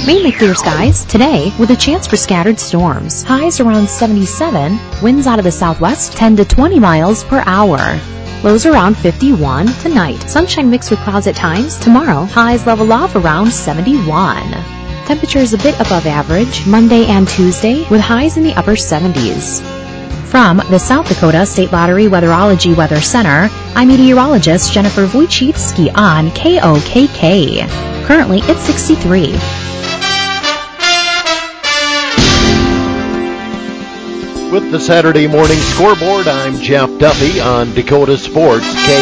Mainly clear skies today with a chance for scattered storms. Highs around 77, winds out of the southwest 10 to 20 miles per hour. Lows around 51 tonight. Sunshine mixed with clouds at times. Tomorrow, highs level off around 71. Temperatures a bit above average Monday and Tuesday with highs in the upper 70s. From the South Dakota State Lottery Weatherology Weather Center, I'm meteorologist Jennifer Wojcicki on KOKK. Currently, it's 63. With the Saturday morning scoreboard, I'm Jeff Duffy on Dakota Sports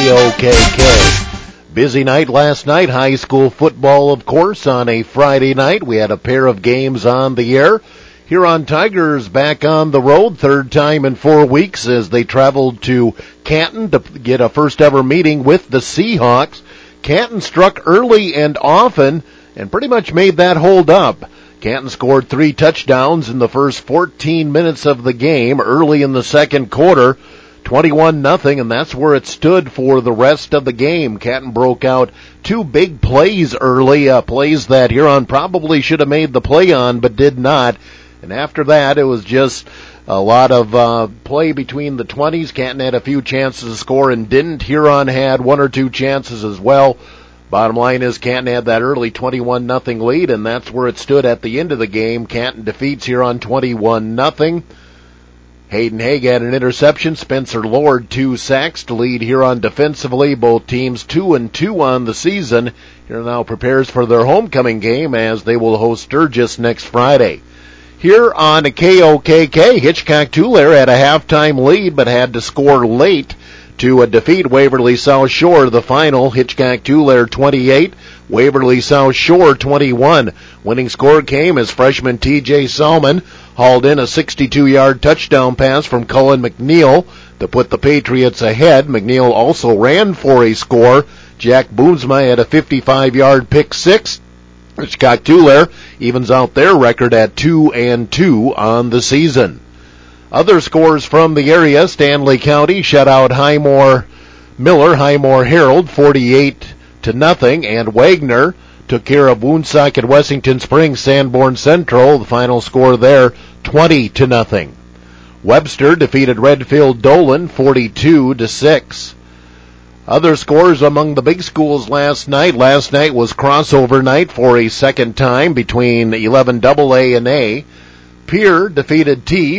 KOKK. Busy night last night, high school football, of course, on a Friday night. We had a pair of games on the air. Huron Tigers back on the road, third time in 4 weeks as they traveled to Canton to get a first-ever meeting with the Seahawks. Canton struck early and often and pretty much made that hold up. Canton scored 3 touchdowns in the first 14 minutes of the game early in the second quarter, 21-0, and that's where it stood for the rest of the game. Canton broke out 2 big plays early, plays that Huron probably should have made the play on but did not. And after that, it was just a lot of play between the 20s. Canton had a few chances to score and didn't. Huron had 1 or 2 chances as well. Bottom line is Canton had that early 21-0 lead, and that's where it stood at the end of the game. Canton defeats Huron 21-0. Hayden Haig had an interception. Spencer Lord 2 sacks to lead Huron defensively. Both teams 2-2 on the season. Huron now prepares for their homecoming game as they will host Sturgis next Friday. Here on KOKK, Hitchcock-Tulare had a halftime lead but had to score late to defeat Waverly South Shore. The final, Hitchcock-Tulare 28, Waverly South Shore 21. Winning score came as freshman T.J. Salmon hauled in a 62-yard touchdown pass from Cullen McNeil to put the Patriots ahead. McNeil also ran for a score. Jack Boomsma had a 55-yard pick six. Hitchcock-Tulare evens out their record at 2-2 on the season. Other scores from the area: Stanley County shut out Highmore Herald 48-0, and Wagner took care of Woonsocket Wessington Springs Sanborn Central. The final score there 20-0. Webster defeated Redfield Dolan 42-6. Other scores among the big schools last night. Last night was crossover night for a second time between 11AA and A. Pierre defeated T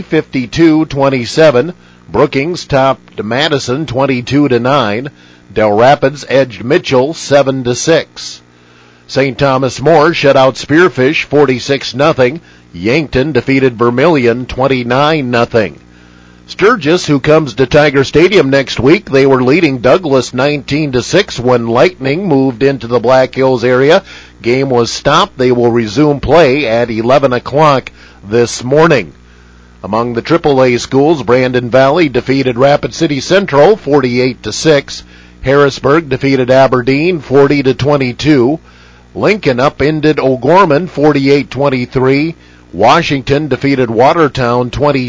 52-27. Brookings topped Madison 22-9. Del Rapids edged Mitchell 7-6. St. Thomas More shut out Spearfish 46-0. Yankton defeated Vermilion 29-0. Sturgis, who comes to Tiger Stadium next week, they were leading Douglas 19-6 when Lightning moved into the Black Hills area. Game was stopped. They will resume play at 11 o'clock this morning. Among the AAA schools, Brandon Valley defeated Rapid City Central 48-6. Harrisburg defeated Aberdeen 40-22. Lincoln upended O'Gorman 48-23. Washington defeated Watertown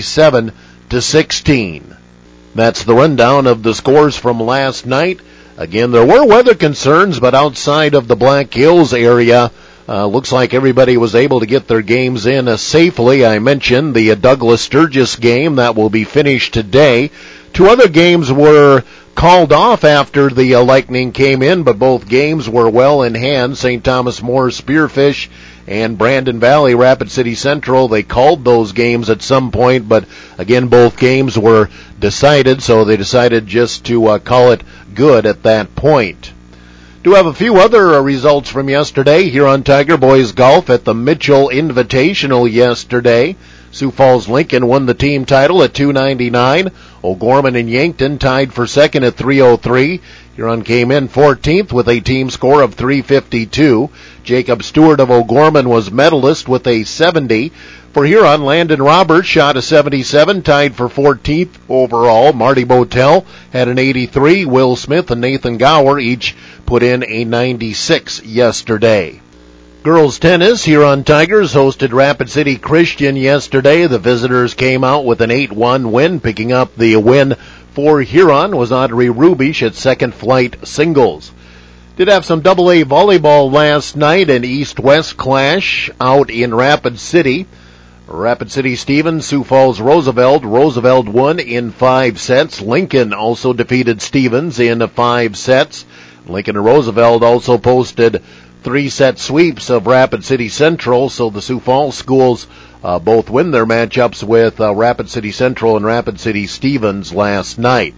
27-16. That's the rundown of the scores from last night. Again, there were weather concerns, but outside of the Black Hills area, looks like everybody was able to get their games in safely. I mentioned the Douglas Sturgis game that will be finished today. 2 other games were called off after the Lightning came in, but both games were well in hand. St. Thomas More Spearfish and Brandon Valley Rapid City Central, they called those games at some point, but again, both games were decided, so they decided just to call it good at that point. Do have a few other results from yesterday. Huron Tiger Boys Golf at the Mitchell Invitational yesterday. Sioux Falls Lincoln won the team title at $299. O'Gorman and Yankton tied for second at $303. Huron came in 14th with a team score of $352. Jacob Stewart of O'Gorman was medalist with a 70. For Huron, Landon Roberts shot a 77, tied for 14th overall. Marty Botel had an 83. Will Smith and Nathan Gower each put in a 96 yesterday. Girls tennis, Huron Tigers hosted Rapid City Christian yesterday. The visitors came out with an 8-1 win. Picking up the win for Huron was Audrey Rubish at second flight singles. Did have some AA volleyball last night, an East-West clash out in Rapid City. Rapid City Stevens, Sioux Falls Roosevelt. Roosevelt won in 5 sets. Lincoln also defeated Stevens in 5 sets. Lincoln and Roosevelt also posted 3-set sweeps of Rapid City Central, so the Sioux Falls schools both win their matchups with Rapid City Central and Rapid City Stevens last night.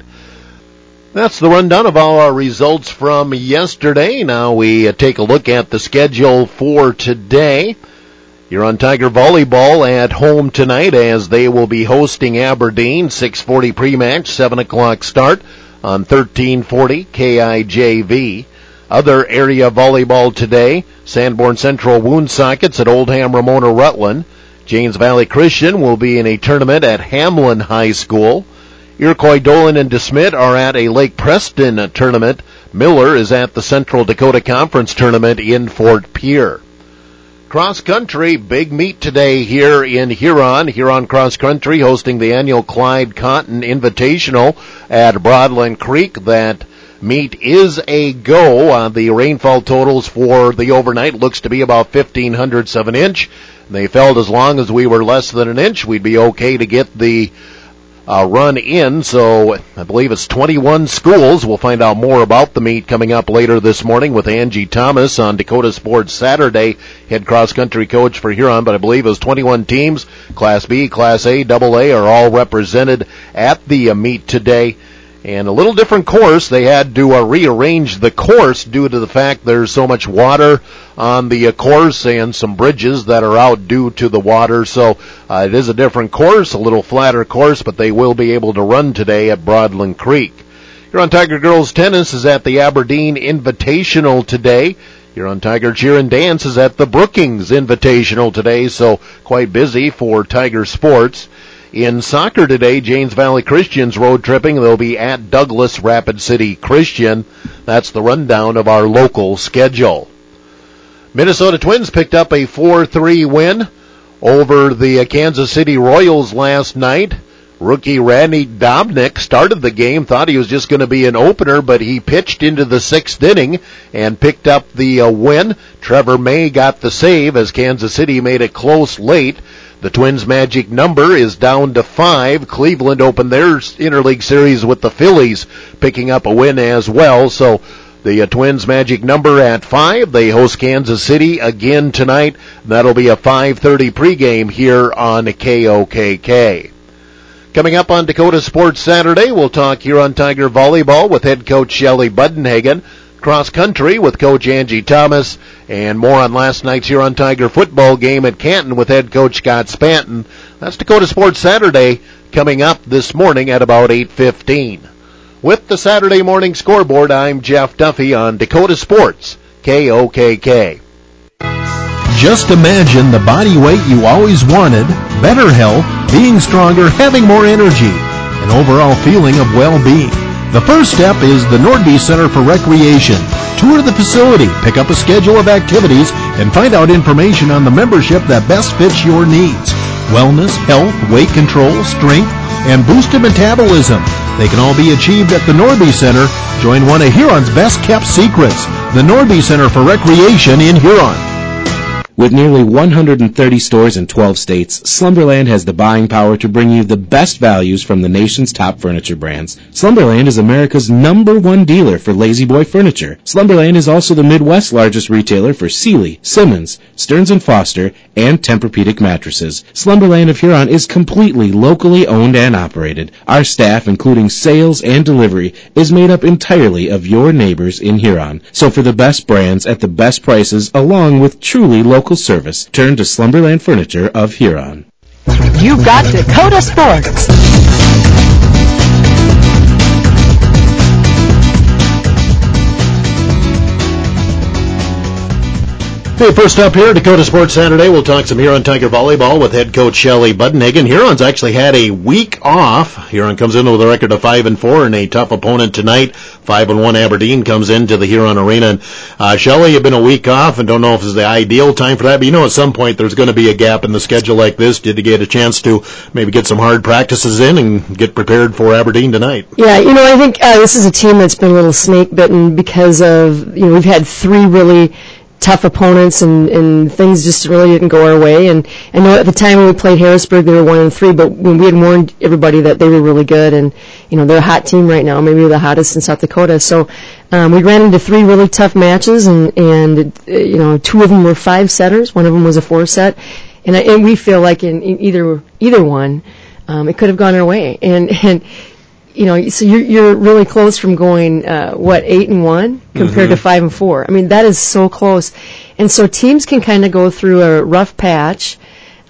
That's the rundown of all our results from yesterday. Now we take a look at the schedule for today. You're on Tiger Volleyball at home tonight as they will be hosting Aberdeen. 6:40 pre-match, 7 o'clock start on 1340 KIJV. Other area volleyball today, Sanborn Central Woonsockets at Oldham Ramona Rutland. James Valley Christian will be in a tournament at Hamlin High School. Iroquois Dolan and DeSmet are at a Lake Preston tournament. Miller is at the Central Dakota Conference tournament in Fort Pierre. Cross country, big meet today here in Huron. Huron Cross Country hosting the annual Clyde Cotton Invitational at Broadland Creek. That meet is a go. The rainfall totals for the overnight looks to be about 1,500ths of an inch. They felt as long as we were less than an inch, we'd be okay to get the run in. So I believe it's 21 schools. We'll find out more about the meet coming up later this morning with Angie Thomas on Dakota Sports Saturday, head cross-country coach for Huron. But I believe it was 21 teams, Class B, Class A, AA, are all represented at the meet today. And a little different course. They had to rearrange the course due to the fact there's so much water on the course and some bridges that are out due to the water. So it is a different course, a little flatter course, but they will be able to run today at Broadland Creek. Here on Tiger Girls Tennis is at the Aberdeen Invitational today. Here on Tiger Cheer and Dance is at the Brookings Invitational today, so quite busy for Tiger Sports. In soccer today, James Valley Christian's road tripping. They'll be at Douglas Rapid City Christian. That's the rundown of our local schedule. Minnesota Twins picked up a 4-3 win over the Kansas City Royals last night. Rookie Randy Dobnik started the game, thought he was just going to be an opener, but he pitched into the 6th inning and picked up the win. Trevor May got the save as Kansas City made it close late. The Twins' magic number is down to 5. Cleveland opened their interleague series with the Phillies picking up a win as well. So the Twins' magic number at 5. They host Kansas City again tonight. That'll be a 5:30 pregame here on KOKK. Coming up on Dakota Sports Saturday, we'll talk here on Tiger Volleyball with head coach Shelley Budenhagen. Cross country with Coach Angie Thomas, and more on last night's here on Tiger football game at Canton with head coach Scott Spanton. That's Dakota Sports Saturday coming up this morning at about 8:15. With the Saturday morning scoreboard, I'm Jeff Duffy on Dakota Sports, KOKK. Just imagine the body weight you always wanted, better health, being stronger, having more energy, an overall feeling of well-being. The first step is the Nordby Center for Recreation. Tour the facility, pick up a schedule of activities, and find out information on the membership that best fits your needs. Wellness, health, weight control, strength, and boosted metabolism. They can all be achieved at the Nordby Center. Join one of Huron's best-kept secrets, the Nordby Center for Recreation in Huron. With nearly 130 stores in 12 states, Slumberland has the buying power to bring you the best values from the nation's top furniture brands. Slumberland is America's #1 dealer for Lazy Boy furniture. Slumberland is also the Midwest's largest retailer for Sealy, Simmons, Stearns & Foster, and Tempur-Pedic mattresses. Slumberland of Huron is completely locally owned and operated. Our staff, including sales and delivery, is made up entirely of your neighbors in Huron. So for the best brands at the best prices, along with truly local service, turn to Slumberland Furniture of Huron. You've got Dakota Sports. Hey, first up here, Dakota Sports Saturday. We'll talk some Huron Tiger volleyball with head coach Shelley Budenhagen. Huron's actually had a week off. Huron comes in with a record of 5-4 and a tough opponent tonight. 5-1 Aberdeen comes into the Huron Arena. And Shelley, you've been a week off, and don't know if it's the ideal time for that, but you know at some point there's going to be a gap in the schedule like this. Did you get a chance to maybe get some hard practices in and get prepared for Aberdeen tonight? Yeah, I think this is a team that's been a little snake-bitten because of, we've had 3 really tough opponents and things just really didn't go our way. And I know at the time when we played Harrisburg, they were 1-3, but when we had warned everybody that they were really good, and they're a hot team right now, maybe the hottest in South Dakota. So we ran into 3 really tough matches, and 2 of them were 5-setters, one of them was a 4-set, and we feel like in either one, it could have gone our way. And so you're really close from going 8-1 compared to 5-4. I mean, that is so close, and so teams can kind of go through a rough patch.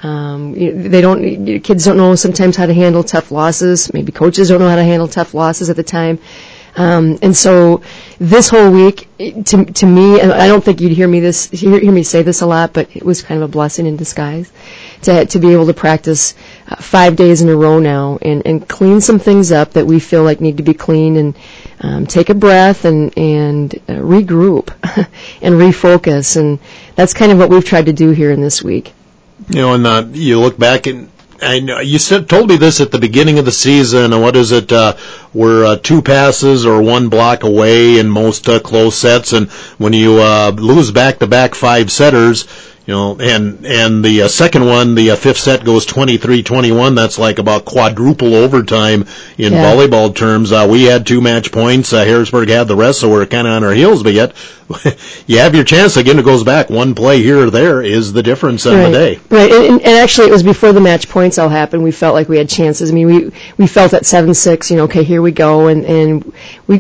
Kids don't know sometimes how to handle tough losses. Maybe coaches don't know how to handle tough losses at the time. And so this whole week, to me, and I don't think you'd hear me say this a lot, but it was kind of a blessing in disguise to be able to practice 5 days in a row now and clean some things up that we feel like need to be cleaned, and take a breath and regroup and refocus. And that's kind of what we've tried to do here in this week. And you look back and I know you told me this at the beginning of the season. What is it? We're 2 passes or 1 block away in most close sets, and when you lose back-to-back 5-setters, and the second one, the 5th set goes 23-21. That's like about quadruple overtime in volleyball terms. We had 2 match points. Harrisburg had the rest, so we're kind of on our heels. But yet, you have your chance. Again, it goes back. 1 play here or there is the difference on the day. Right, and actually, it was before the match points all happened. We felt like we had chances. I mean, we felt at 7-6. Okay, here we go, and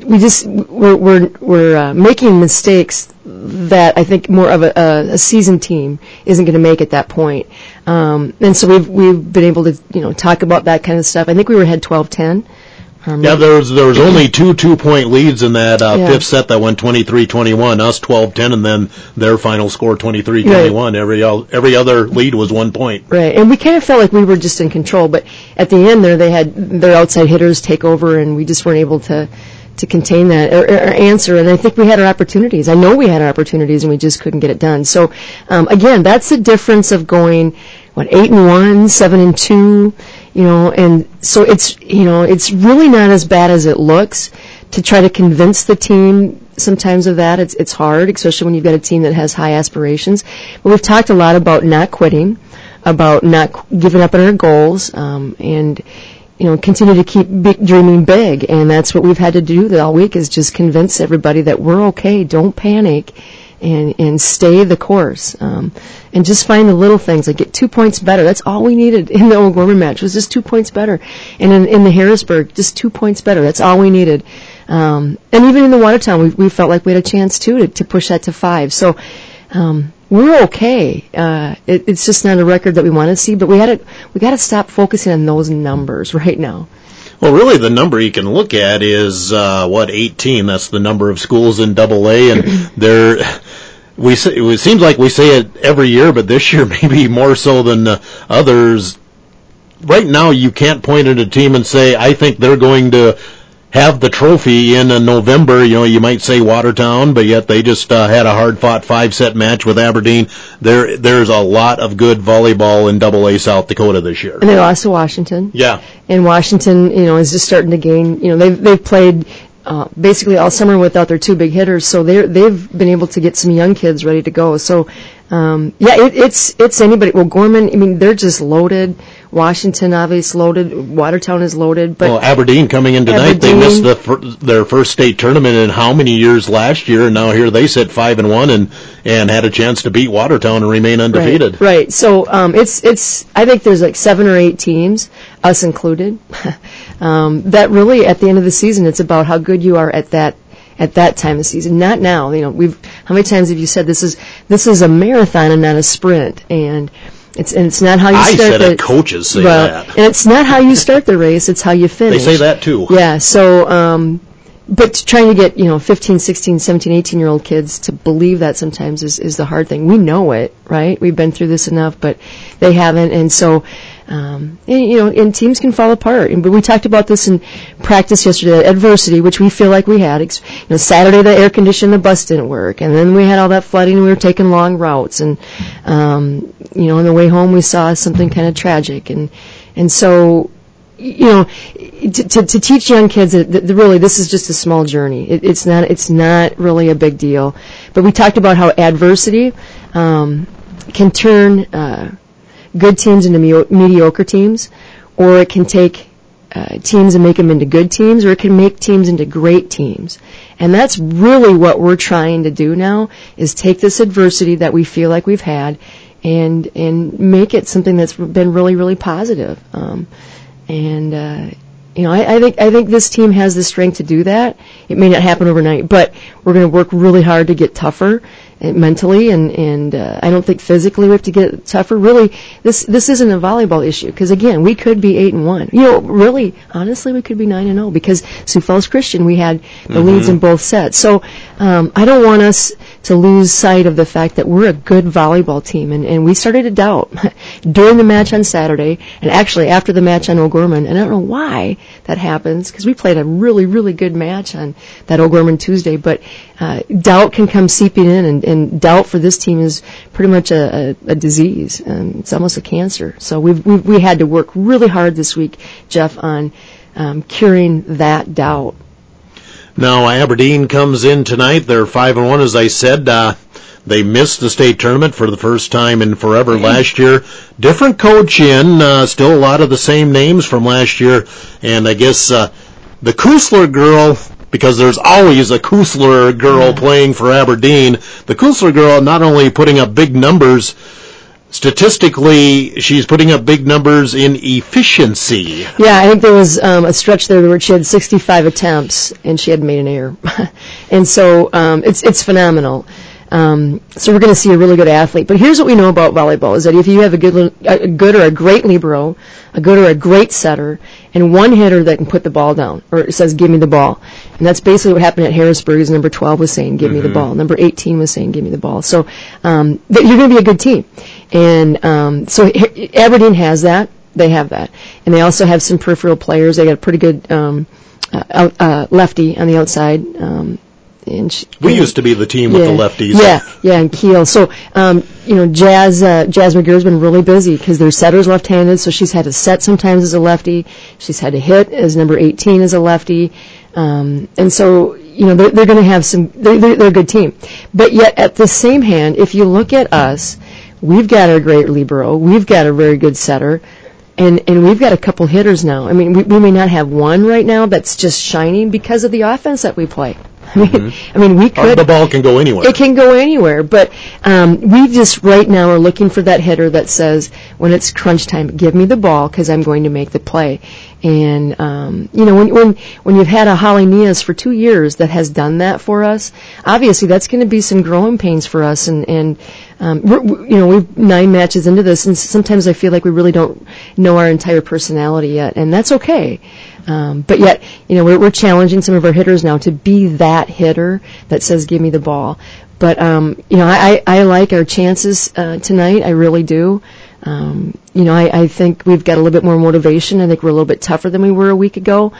we're making mistakes that I think more of a seasoned team isn't going to make at that point. And so we've been able to talk about that kind of stuff. I think we were ahead 12-10. There was only 2 2-point leads in that 5th set that went 23-21. Us 12-10, and then their final score 23-21. Right. Every other lead was 1 point. Right, and we kind of felt like we were just in control, but at the end there they had their outside hitters take over, and we just weren't able to contain that or answer. And I think we had our opportunities. I know we had our opportunities, and we just couldn't get it done. So again, that's the difference of going 8-1, 7-2, and so it's really not as bad as it looks to try to convince the team sometimes of that. It's hard, especially when you've got a team that has high aspirations. But we've talked a lot about not quitting, about not giving up on our goals, and continue to keep dreaming big. And that's what we've had to do all week, is just convince everybody that we're okay, don't panic, and stay the course. And just find the little things, like get 2 points better. That's all we needed in the O'Gorman match, was just 2 points better. And in the Harrisburg, just 2 points better. That's all we needed. And even in the Watertown, we felt like we had a chance, too, to push that to 5. So, we're okay. It's just not a record that we want to see, but we got to stop focusing on those numbers right now. Well, really, the number you can look at is 18. That's the number of schools in AA, and it seems like we say it every year, but this year maybe more so than others. Right now, you can't point at a team and say, I think they're going to have the trophy in November. You might say Watertown, but yet they just had a hard-fought 5-set match with Aberdeen. There's a lot of good volleyball in AA South Dakota this year. And they lost to Washington. Yeah. And Washington, is just starting to gain. They've played basically all summer without their 2 big hitters, so they've been able to get some young kids ready to go. So, it's anybody. Well, Gorman, they're just loaded. Washington, obviously, loaded. Watertown is loaded. But Aberdeen coming in tonight, they missed their first state tournament in how many years last year, and now here they sit 5-1 and had a chance to beat Watertown and remain undefeated. Right. So it's I think there's like 7 or 8 teams, us included, that really at the end of the season, it's about how good you are at that time of season, not now. How many times have you said this is a marathon and not a sprint? And it's not how you start. I said it. Coaches say that. And it's not how you start the race; it's how you finish. They say that too. Yeah. So But trying to get, 15, 16, 17, 18-year-old kids to believe that sometimes is the hard thing. We know it, right? We've been through this enough, but they haven't. And so, and teams can fall apart. But we talked about this in practice yesterday, adversity, which we feel like we had. Saturday the air conditioning, the bus didn't work. And then we had all that flooding and we were taking long routes. And, on the way home we saw something kind of tragic. And so, to teach young kids that really this is just a small journey. It's not really a big deal. But we talked about how adversity can turn good teams into mediocre teams, or it can take teams and make them into good teams, or it can make teams into great teams. And that's really what we're trying to do now, is take this adversity that we feel like we've had and make it something that's been really, really positive. I think this team has the strength to do that. It may not happen overnight, but we're going to work really hard to get tougher mentally, and I don't think physically we have to get tougher. Really, this isn't a volleyball issue, because again, we could be 8-1. Really, honestly, we could be 9-0, because Sioux Falls Christian, we had the leads in both sets. So I don't want us to lose sight of the fact that we're a good volleyball team, and we started to doubt during the match on Saturday, and actually after the match on O'Gorman, and I don't know why that happens, because we played a really, really good match on that O'Gorman Tuesday, but doubt can come seeping in, and doubt for this team is pretty much a disease. It's almost a cancer. So we had to work really hard this week, Jeff, on curing that doubt. Now Aberdeen comes in tonight. They're 5-1, as I said. They missed the state tournament for the first time in forever last year. Different coach in, still a lot of the same names from last year. And I guess the Kusler girl, because there's always a Kusler girl playing for Aberdeen, the Kusler girl not only putting up big numbers, statistically, she's putting up big numbers in efficiency. Yeah, I think there was a stretch there where she had 65 attempts, and she had made an error. And so it's phenomenal. So we're going to see a really good athlete. But here's what we know about volleyball, is that if you have a good or a great libero, a good or a great setter, and one hitter that can put the ball down, or it says, give me the ball. And that's basically what happened at Harrisburg, is number 12 was saying, give me the ball. Number 18 was saying, give me the ball. So you're going to be a good team. And so Aberdeen has that. They have that. And they also have some peripheral players. They got a pretty good lefty on the outside. We used to be the team with the lefties. Yeah, and Kiel. So, Jazz McGear's been really busy, because their setter's left-handed, so she's had to set sometimes as a lefty. She's had to hit as number 18 as a lefty. And so, they're going to have they're a good team. But yet, at the same hand, if you look at us, we've got a great libero, we've got a very good setter, and we've got a couple hitters now. I mean, we may not have one right now that's just shining because of the offense that we play. I mean, we could. The ball can go anywhere. It can go anywhere, but we just right now are looking for that hitter that says, when it's crunch time, give me the ball, because I'm going to make the play. And when you've had a Holly Nias for 2 years that has done that for us, obviously that's going to be some growing pains for us. And we're 9 matches into this, and sometimes I feel like we really don't know our entire personality yet, and that's okay. But yet, we're challenging some of our hitters now to be that hitter that says, give me the ball. But, I like our chances tonight. I really do. I think we've got a little bit more motivation. I think we're a little bit tougher than we were a week ago.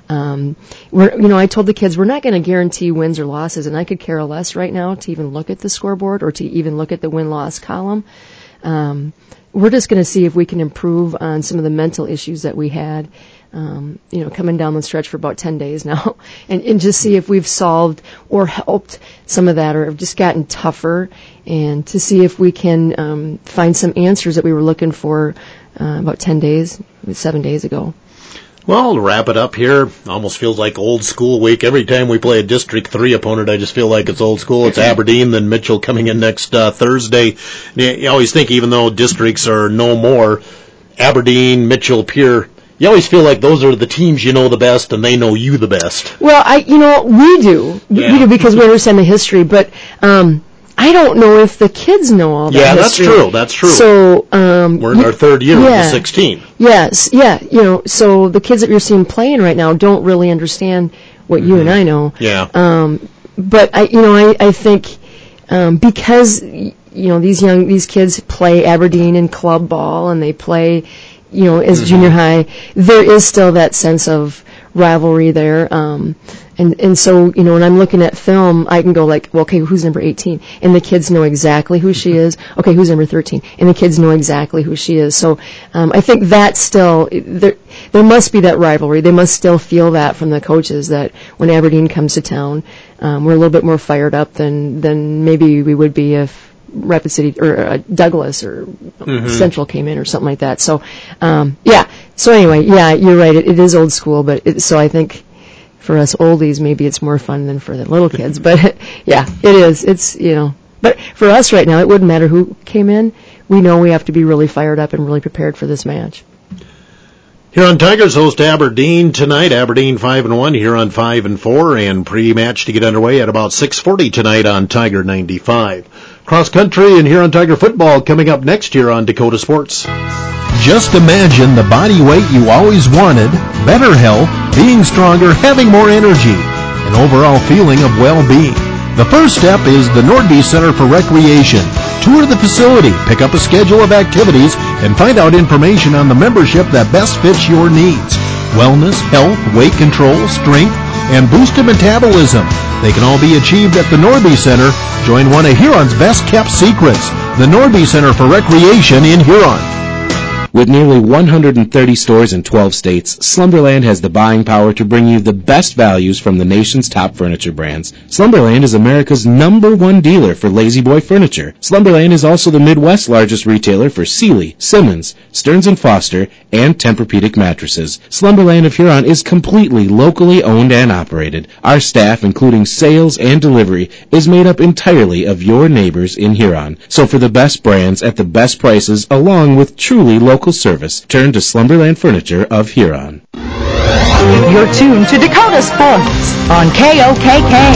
I told the kids we're not going to guarantee wins or losses, and I could care less right now to even look at the scoreboard or to even look at the win-loss column. We're just going to see if we can improve on some of the mental issues that we had, coming down the stretch for about 10 days now, and just see if we've solved or helped some of that, or have just gotten tougher, and to see if we can find some answers that we were looking for about 7 days ago. Well, to wrap it up here, almost feels like old school week. Every time we play a District 3 opponent, I just feel like it's old school. It's Aberdeen, then Mitchell coming in next Thursday. You always think, even though districts are no more, Aberdeen, Mitchell, Pierre, you always feel like those are the teams you know the best, and they know you the best. Well, we do. Yeah. We do, because we understand the history, but I don't know if the kids know all that history. Yeah, that's true. So we're in our third year with the 16. Yes, yeah. So the kids that you're seeing playing right now don't really understand what you and I know. Yeah. But I think because these kids play Aberdeen in club ball and they play as junior high, there is still that sense of rivalry there. And so, when I'm looking at film, I can go like, well, okay, who's number 18? And the kids know exactly who she is. Okay, who's number 13? And the kids know exactly who she is. So, I think that still, there must be that rivalry. They must still feel that from the coaches, that when Aberdeen comes to town, we're a little bit more fired up than maybe we would be if Rapid City or Douglas or Central came in or something like that. So, So anyway, you're right. It is old school, but so I think for us oldies, maybe it's more fun than for the little kids. But yeah, it is. It's But for us right now, it wouldn't matter who came in. We know we have to be really fired up and really prepared for this match. Huron Tigers host Aberdeen tonight. Aberdeen 5-1, Huron 5-4, and pre-match to get underway at about 6:40 tonight on Tiger 95. Cross country and Huron Tiger football coming up next year on Dakota Sports. Just imagine the body weight you always wanted, better health, being stronger, having more energy, an overall feeling of well-being. The first step is the Nordby Center for Recreation. Tour the facility, pick up a schedule of activities, and find out information on the membership that best fits your needs. Wellness, health, weight control, strength, and boosted metabolism. They can all be achieved at the Nordby Center. Join one of Huron's best-kept secrets, the Nordby Center for Recreation in Huron. With nearly 130 stores in 12 states, Slumberland has the buying power to bring you the best values from the nation's top furniture brands. Slumberland is America's #1 dealer for Lazy Boy furniture. Slumberland is also the Midwest's largest retailer for Sealy, Simmons, Stearns & Foster, and Tempur-Pedic mattresses. Slumberland of Huron is completely locally owned and operated. Our staff, including sales and delivery, is made up entirely of your neighbors in Huron. So for the best brands at the best prices, along with truly local service, turn to Slumberland Furniture of Huron. You're tuned to Dakota Sports on KOKK.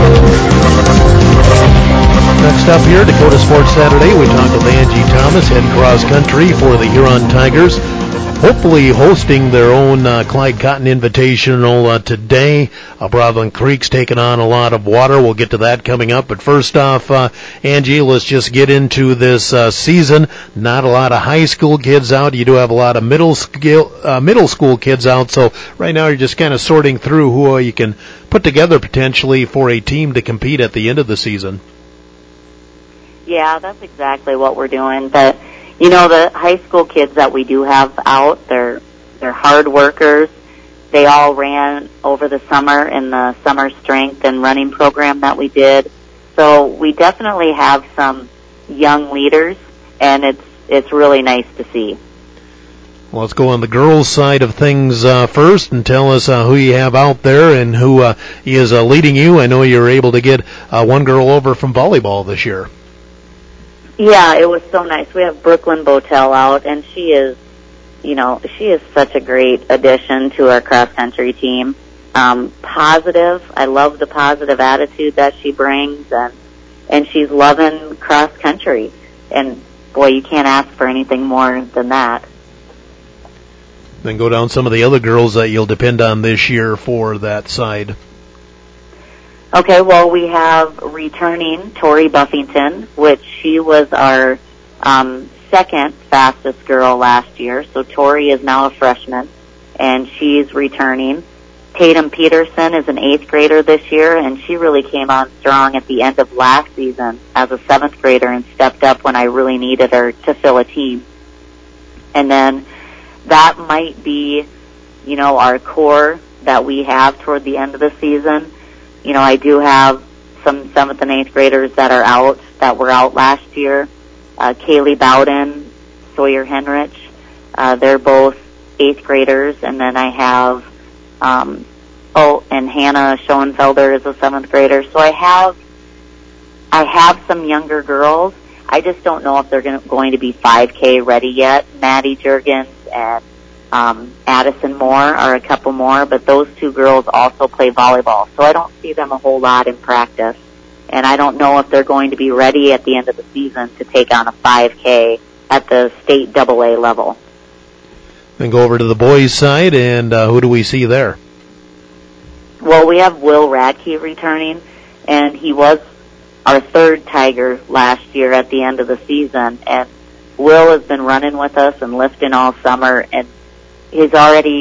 Next up here, Dakota Sports Saturday, we talk with Angie Thomas, head cross country for the Huron Tigers. Hopefully hosting their own Clyde Cotton Invitational today. Broadland Creek's taking on a lot of water. We'll get to that coming up. But first off, Angie, let's just get into this season. Not a lot of high school kids out. You do have a lot of middle school kids out. So right now you're just kind of sorting through who you can put together potentially for a team to compete at the end of the season. Yeah, that's exactly what we're doing. But the high school kids that we do have out, they're hard workers. They all ran over the summer in the summer strength and running program that we did. So we definitely have some young leaders, and it's really nice to see. Well, let's go on the girls' side of things first and tell us who you have out there and who is leading you. I know you were able to get one girl over from volleyball this year. Yeah, it was so nice. We have Brooklyn Botel out, and she is such a great addition to our cross-country team. Positive. I love the positive attitude that she brings, and she's loving cross-country. And, boy, you can't ask for anything more than that. Then go down some of the other girls that you'll depend on this year for that side. Okay, well, we have returning Tori Buffington, which she was our second fastest girl last year. So Tori is now a freshman, and she's returning. Tatum Peterson is an 8th grader this year, and she really came on strong at the end of last season as a 7th grader and stepped up when I really needed her to fill a team. And then that might be, our core that we have toward the end of the season. I do have some 7th and 8th graders that are out, that were out last year. Kaylee Bowden, Sawyer Henrich, they're both 8th graders. And then I have, and Hannah Schoenfelder is a 7th grader. So I have some younger girls. I just don't know if they're going to be 5K ready yet. Maddie Juergens and Addison Moore are a couple more, but those two girls also play volleyball, so I don't see them a whole lot in practice. And I don't know if they're going to be ready at the end of the season to take on a 5K at the state AA level. Then go over to the boys' side, and who do we see there? Well, we have Will Radke returning, and he was our third Tiger last year at the end of the season. And Will has been running with us and lifting all summer, and he's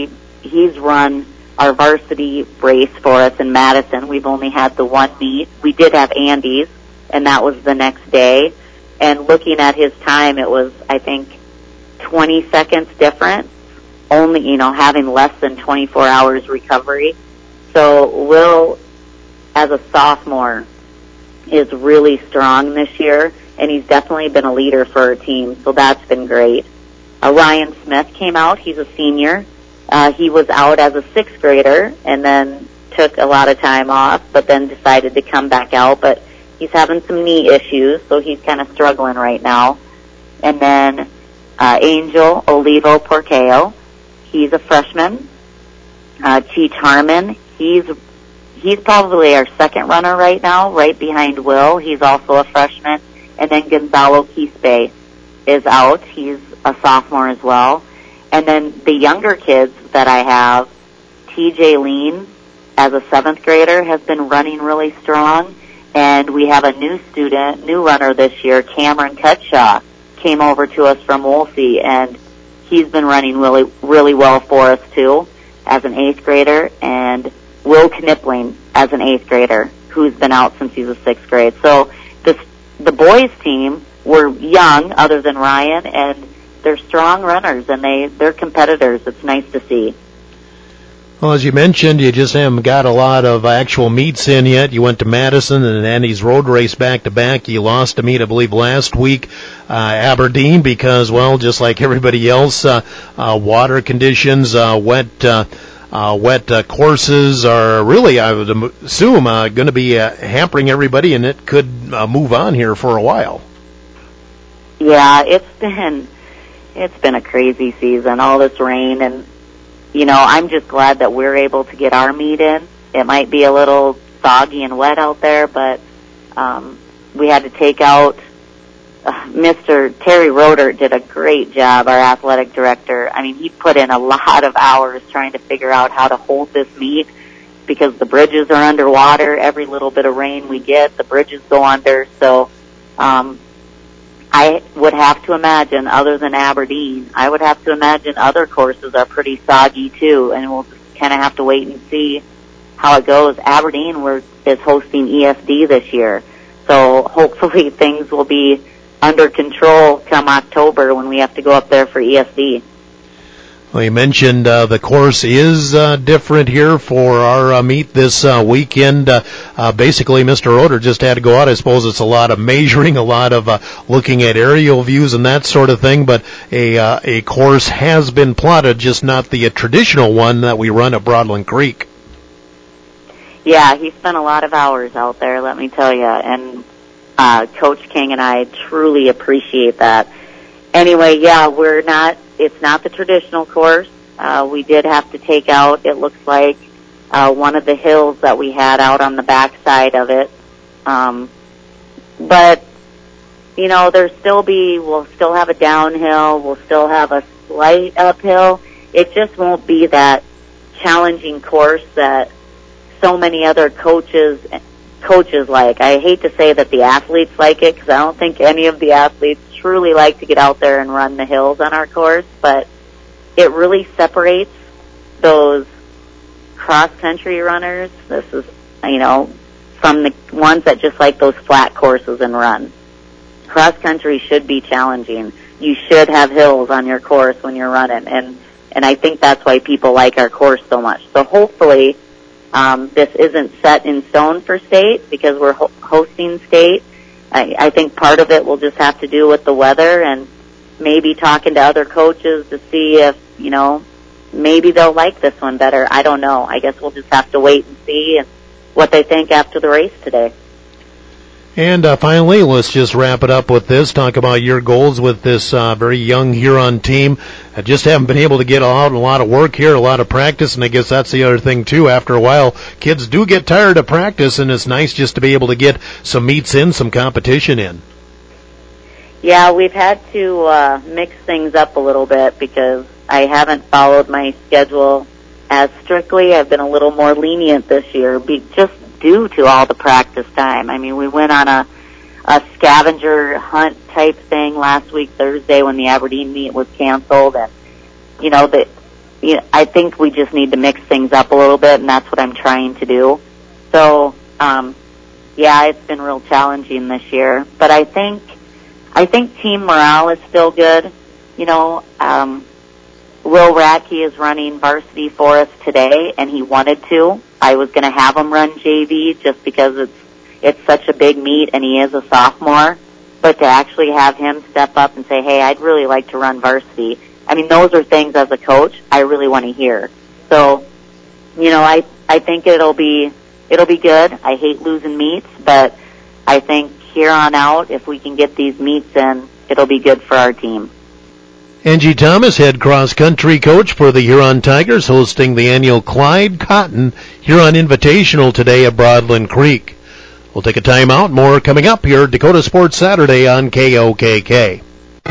run our varsity race for us in Madison. We've only had the one meet. We did have Andy's, and that was the next day. And looking at his time, it was, I think, 20 seconds different, only, having less than 24 hours recovery. So Will, as a sophomore, is really strong this year, and he's definitely been a leader for our team, so that's been great. Ryan Smith came out. He's a senior. He was out as a sixth grader and then took a lot of time off, but then decided to come back out. But he's having some knee issues, so he's kind of struggling right now. And then Angel Olivo Porqueo, he's a freshman. Cheech Harmon, he's probably our second runner right now, right behind Will. He's also a freshman. And then Gonzalo Quispe is out. He's a sophomore as well. And then the younger kids that I have, TJ Lean, as a seventh grader, has been running really strong. And we have a new runner this year, Cameron Cutshaw, came over to us from Wolsey, and he's been running really, really well for us too, as an eighth grader. And Will Knipling as an eighth grader, who's been out since he was sixth grade. So the boys team were young, other than Ryan, and they're strong runners, and they're competitors. It's nice to see. Well, as you mentioned, you just haven't got a lot of actual meets in yet. You went to Madison and Andy's road race back-to-back. You lost a meet, I believe, last week, Aberdeen, because, well, just like everybody else, water conditions, wet courses are really, I would assume, going to be hampering everybody, and it could move on here for a while. Yeah, it's been a crazy season, all this rain, and I'm just glad that we're able to get our meet in. It might be a little soggy and wet out there, but we had to take out Mr. Terry Roeder did a great job, our athletic director. I mean, he put in a lot of hours trying to figure out how to hold this meet because the bridges are underwater. Every little bit of rain we get, the bridges go under. So I would have to imagine, other than Aberdeen, I would have to imagine other courses are pretty soggy too, and we'll just kind of have to wait and see how it goes. Aberdeen is hosting ESD this year, so hopefully things will be under control come October when we have to go up there for ESD. Well, you mentioned the course is different here for our meet this weekend. Basically, Mr. Roeder just had to go out. I suppose it's a lot of measuring, a lot of looking at aerial views and that sort of thing, but a course has been plotted, just not the traditional one that we run at Broadland Creek. Yeah, he spent a lot of hours out there, let me tell you, and Coach King and I truly appreciate that. Anyway, yeah, it's not the traditional course. We did have to take out, it looks like, one of the hills that we had out on the back side of it. But, we'll still have a downhill, we'll still have a slight uphill. It just won't be that challenging course that so many other coaches like. I hate to say that the athletes like it, because I don't think any of the athletes truly like to get out there and run the hills on our course, but it really separates those cross-country runners. This is, from the ones that just like those flat courses and run. Cross-country should be challenging. You should have hills on your course when you're running, and I think that's why people like our course so much. So hopefully this isn't set in stone for state, because we're hosting state. I think part of it will just have to do with the weather and maybe talking to other coaches to see if, maybe they'll like this one better. I don't know. I guess we'll just have to wait and see what they think after the race today. And finally, let's just wrap it up with this. Talk about your goals with this very young Huron team. I just haven't been able to get out a lot of work here, a lot of practice, and I guess that's the other thing, too. After a while, kids do get tired of practice, and it's nice just to be able to get some meets in, some competition in. Yeah, we've had to mix things up a little bit because I haven't followed my schedule as strictly. I've been a little more lenient this year, just due to all the practice time. I mean, we went on a scavenger hunt type thing last week, Thursday, when the Aberdeen meet was canceled, and I think we just need to mix things up a little bit, and that's what I'm trying to do. So, it's been real challenging this year, but I think team morale is still good. Will Radke is running varsity for us today, and he wanted to. I was going to have him run JV just because it's such a big meet, and he is a sophomore. But to actually have him step up and say, hey, I'd really like to run varsity, I mean, those are things as a coach I really want to hear. So, I think it'll be good. I hate losing meets, but I think here on out, if we can get these meets in, it'll be good for our team. Angie Thomas, head cross-country coach for the Huron Tigers, hosting the annual Clyde Cotton Huron Invitational today at Broadland Creek. We'll take a timeout. More coming up here at Dakota Sports Saturday on KOKK.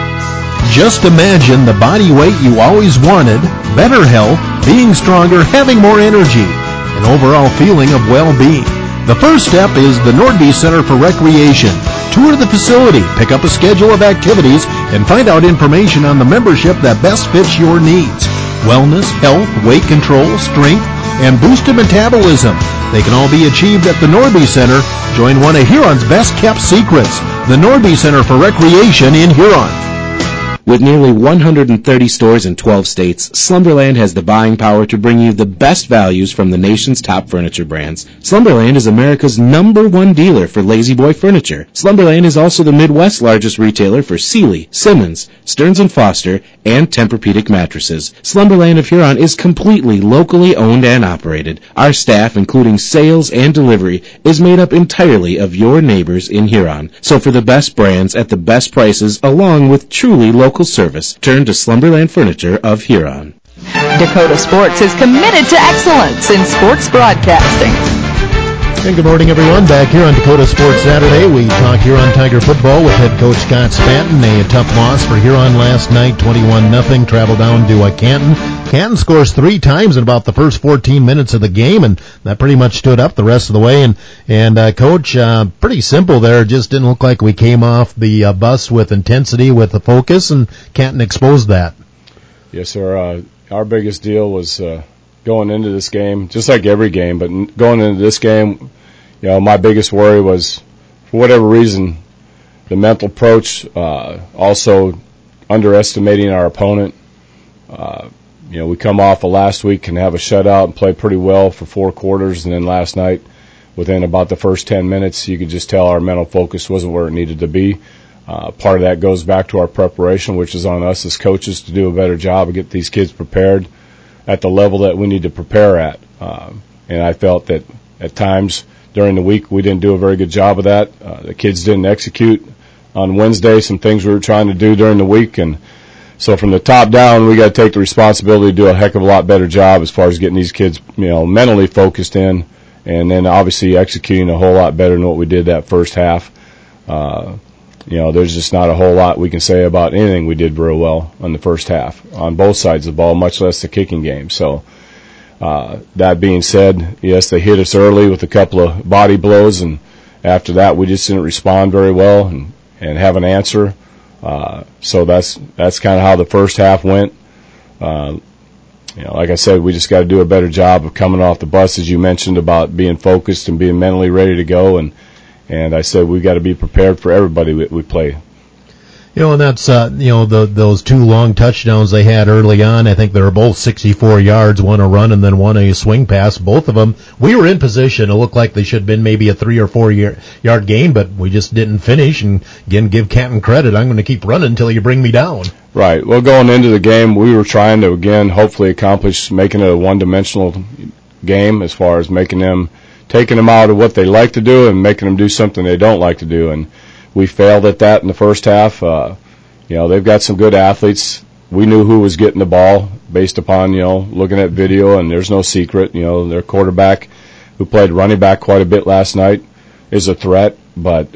Just imagine the body weight you always wanted, better health, being stronger, having more energy, an overall feeling of well-being. The first step is the Nordby Center for Recreation. Tour the facility, pick up a schedule of activities, and find out information on the membership that best fits your needs. Wellness, health, weight control, strength, and boosted metabolism. They can all be achieved at the Nordby Center. Join one of Huron's best-kept secrets, the Nordby Center for Recreation in Huron. With nearly 130 stores in 12 states, Slumberland has the buying power to bring you the best values from the nation's top furniture brands. Slumberland is America's #1 dealer for Lazy Boy furniture. Slumberland is also the Midwest's largest retailer for Sealy, Simmons, Stearns & Foster, and Tempur-Pedic mattresses. Slumberland of Huron is completely locally owned and operated. Our staff, including sales and delivery, is made up entirely of your neighbors in Huron. So for the best brands at the best prices, along with truly local service, turn to Slumberland Furniture of Huron. Dakota Sports is committed to excellence in sports broadcasting. And good morning, everyone. Back here on Dakota Sports Saturday, we talk Huron Tiger football with head coach Scott Spanton. A tough loss for Huron last night, 21-0. Travel down to Canton. Canton scores 3 times in about the first 14 minutes of the game, and that pretty much stood up the rest of the way. And Coach, pretty simple there. Just didn't look like we came off the bus with intensity, with the focus, and Canton exposed that. Yes, sir. Our biggest deal was going into this game, just like every game, but going into this game, my biggest worry was, for whatever reason, the mental approach, also underestimating our opponent. We come off of last week and have a shutout and play pretty well for 4 quarters, and then last night, within about the first 10 minutes, you could just tell our mental focus wasn't where it needed to be. Part of that goes back to our preparation, which is on us as coaches to do a better job of get these kids prepared at the level that we need to prepare at. And I felt that at times during the week we didn't do a very good job of that. The kids didn't execute on Wednesday some things we were trying to do during the week, and so from the top down, we got to take the responsibility to do a heck of a lot better job as far as getting these kids, mentally focused in, and then obviously executing a whole lot better than what we did that first half. There's just not a whole lot we can say about anything we did real well on the first half on both sides of the ball, much less the kicking game. So that being said, yes, they hit us early with a couple of body blows, and after that we just didn't respond very well and have an answer. So that's kind of how the first half went. Like I said, we just got to do a better job of coming off the bus, as you mentioned, about being focused and being mentally ready to go. And I said we've got to be prepared for everybody we play. And that's, those 2 long touchdowns they had early on. I think they were both 64 yards, one a run and then one a swing pass. Both of them, we were in position. It looked like they should have been maybe a 3 or 4 yard gain, but we just didn't finish. And again, give Canton credit. I'm going to keep running until you bring me down. Right. Well, going into the game, we were trying to, again, hopefully accomplish making it a one-dimensional game as far as taking them out of what they like to do and making them do something they don't like to do. And we failed at that in the first half. They've got some good athletes. We knew who was getting the ball based upon, looking at video, and there's no secret. Their quarterback, who played running back quite a bit last night, is a threat, but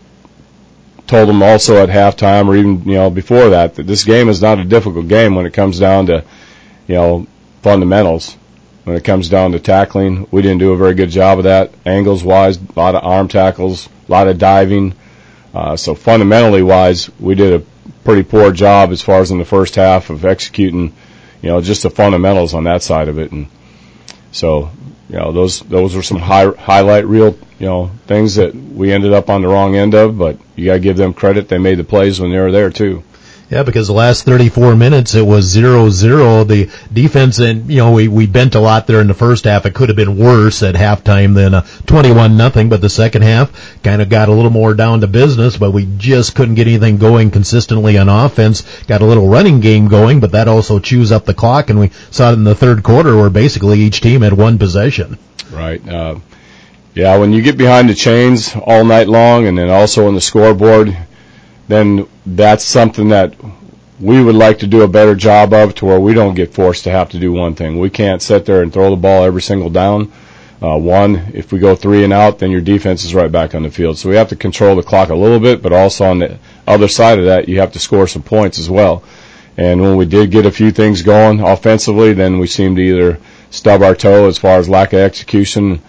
told them also at halftime or even, before that this game is not a difficult game when it comes down to, fundamentals. when it comes down to tackling. We didn't do a very good job of that. Angles-wise, a lot of arm tackles, a lot of diving. So fundamentally-wise, we did a pretty poor job as far as in the first half of executing, just the fundamentals on that side of it. And so, those were some highlight reel, things that we ended up on the wrong end of, but you got to give them credit. They made the plays when they were there too. Yeah, because the last 34 minutes it was 0-0. The defense, and we bent a lot there in the first half. It could have been worse at halftime than 21-0, but the second half kind of got a little more down to business, but we just couldn't get anything going consistently on offense. Got a little running game going, but that also chews up the clock, and we saw it in the third quarter where basically each team had one possession. Right. Yeah, when you get behind the chains all night long and then also on the scoreboard, then that's something that we would like to do a better job of, to where we don't get forced to have to do one thing. We can't sit there and throw the ball every single down. If we go 3 and out, then your defense is right back on the field. So we have to control the clock a little bit, but also on the other side of that, you have to score some points as well. And when we did get a few things going offensively, then we seemed to either stub our toe as far as lack of execution.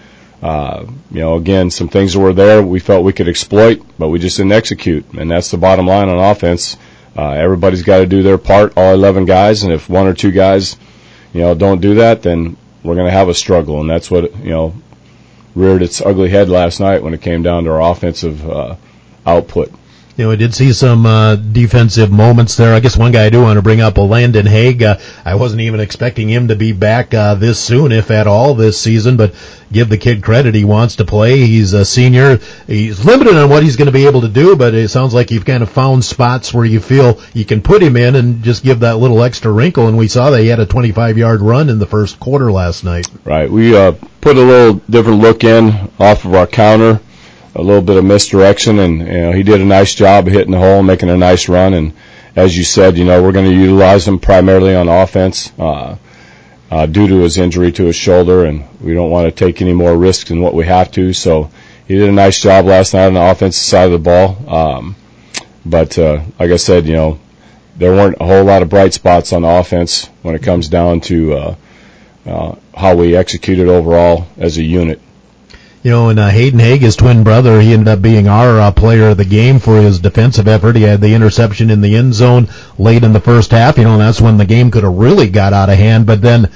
Again, some things that were there we felt we could exploit, but we just didn't execute. And that's the bottom line on offense. Everybody's got to do their part, all 11 guys, and if one or two guys, don't do that, then we're going to have a struggle. And that's what, reared its ugly head last night when it came down to our offensive output. We did see some defensive moments there. I guess one guy I do want to bring up, Landon Haig. I wasn't even expecting him to be back this soon, if at all, this season, but give the kid credit. He wants to play. He's a senior. He's limited on what he's going to be able to do, but it sounds like you've kind of found spots where you feel you can put him in and just give that little extra wrinkle, and we saw that he had a 25-yard run in the first quarter last night. Right. We put a little different look in off of our counter. A little bit of misdirection, and he did a nice job of hitting the hole and making a nice run. And as you said, we're going to utilize him primarily on offense due to his injury to his shoulder, and we don't want to take any more risks than what we have to. So he did a nice job last night on the offensive side of the ball. But like I said, there weren't a whole lot of bright spots on the offense when it comes down to how we executed overall as a unit. And Hayden Haig, his twin brother, he ended up being our player of the game for his defensive effort. He had the interception in the end zone late in the first half. And that's when the game could have really got out of hand. But then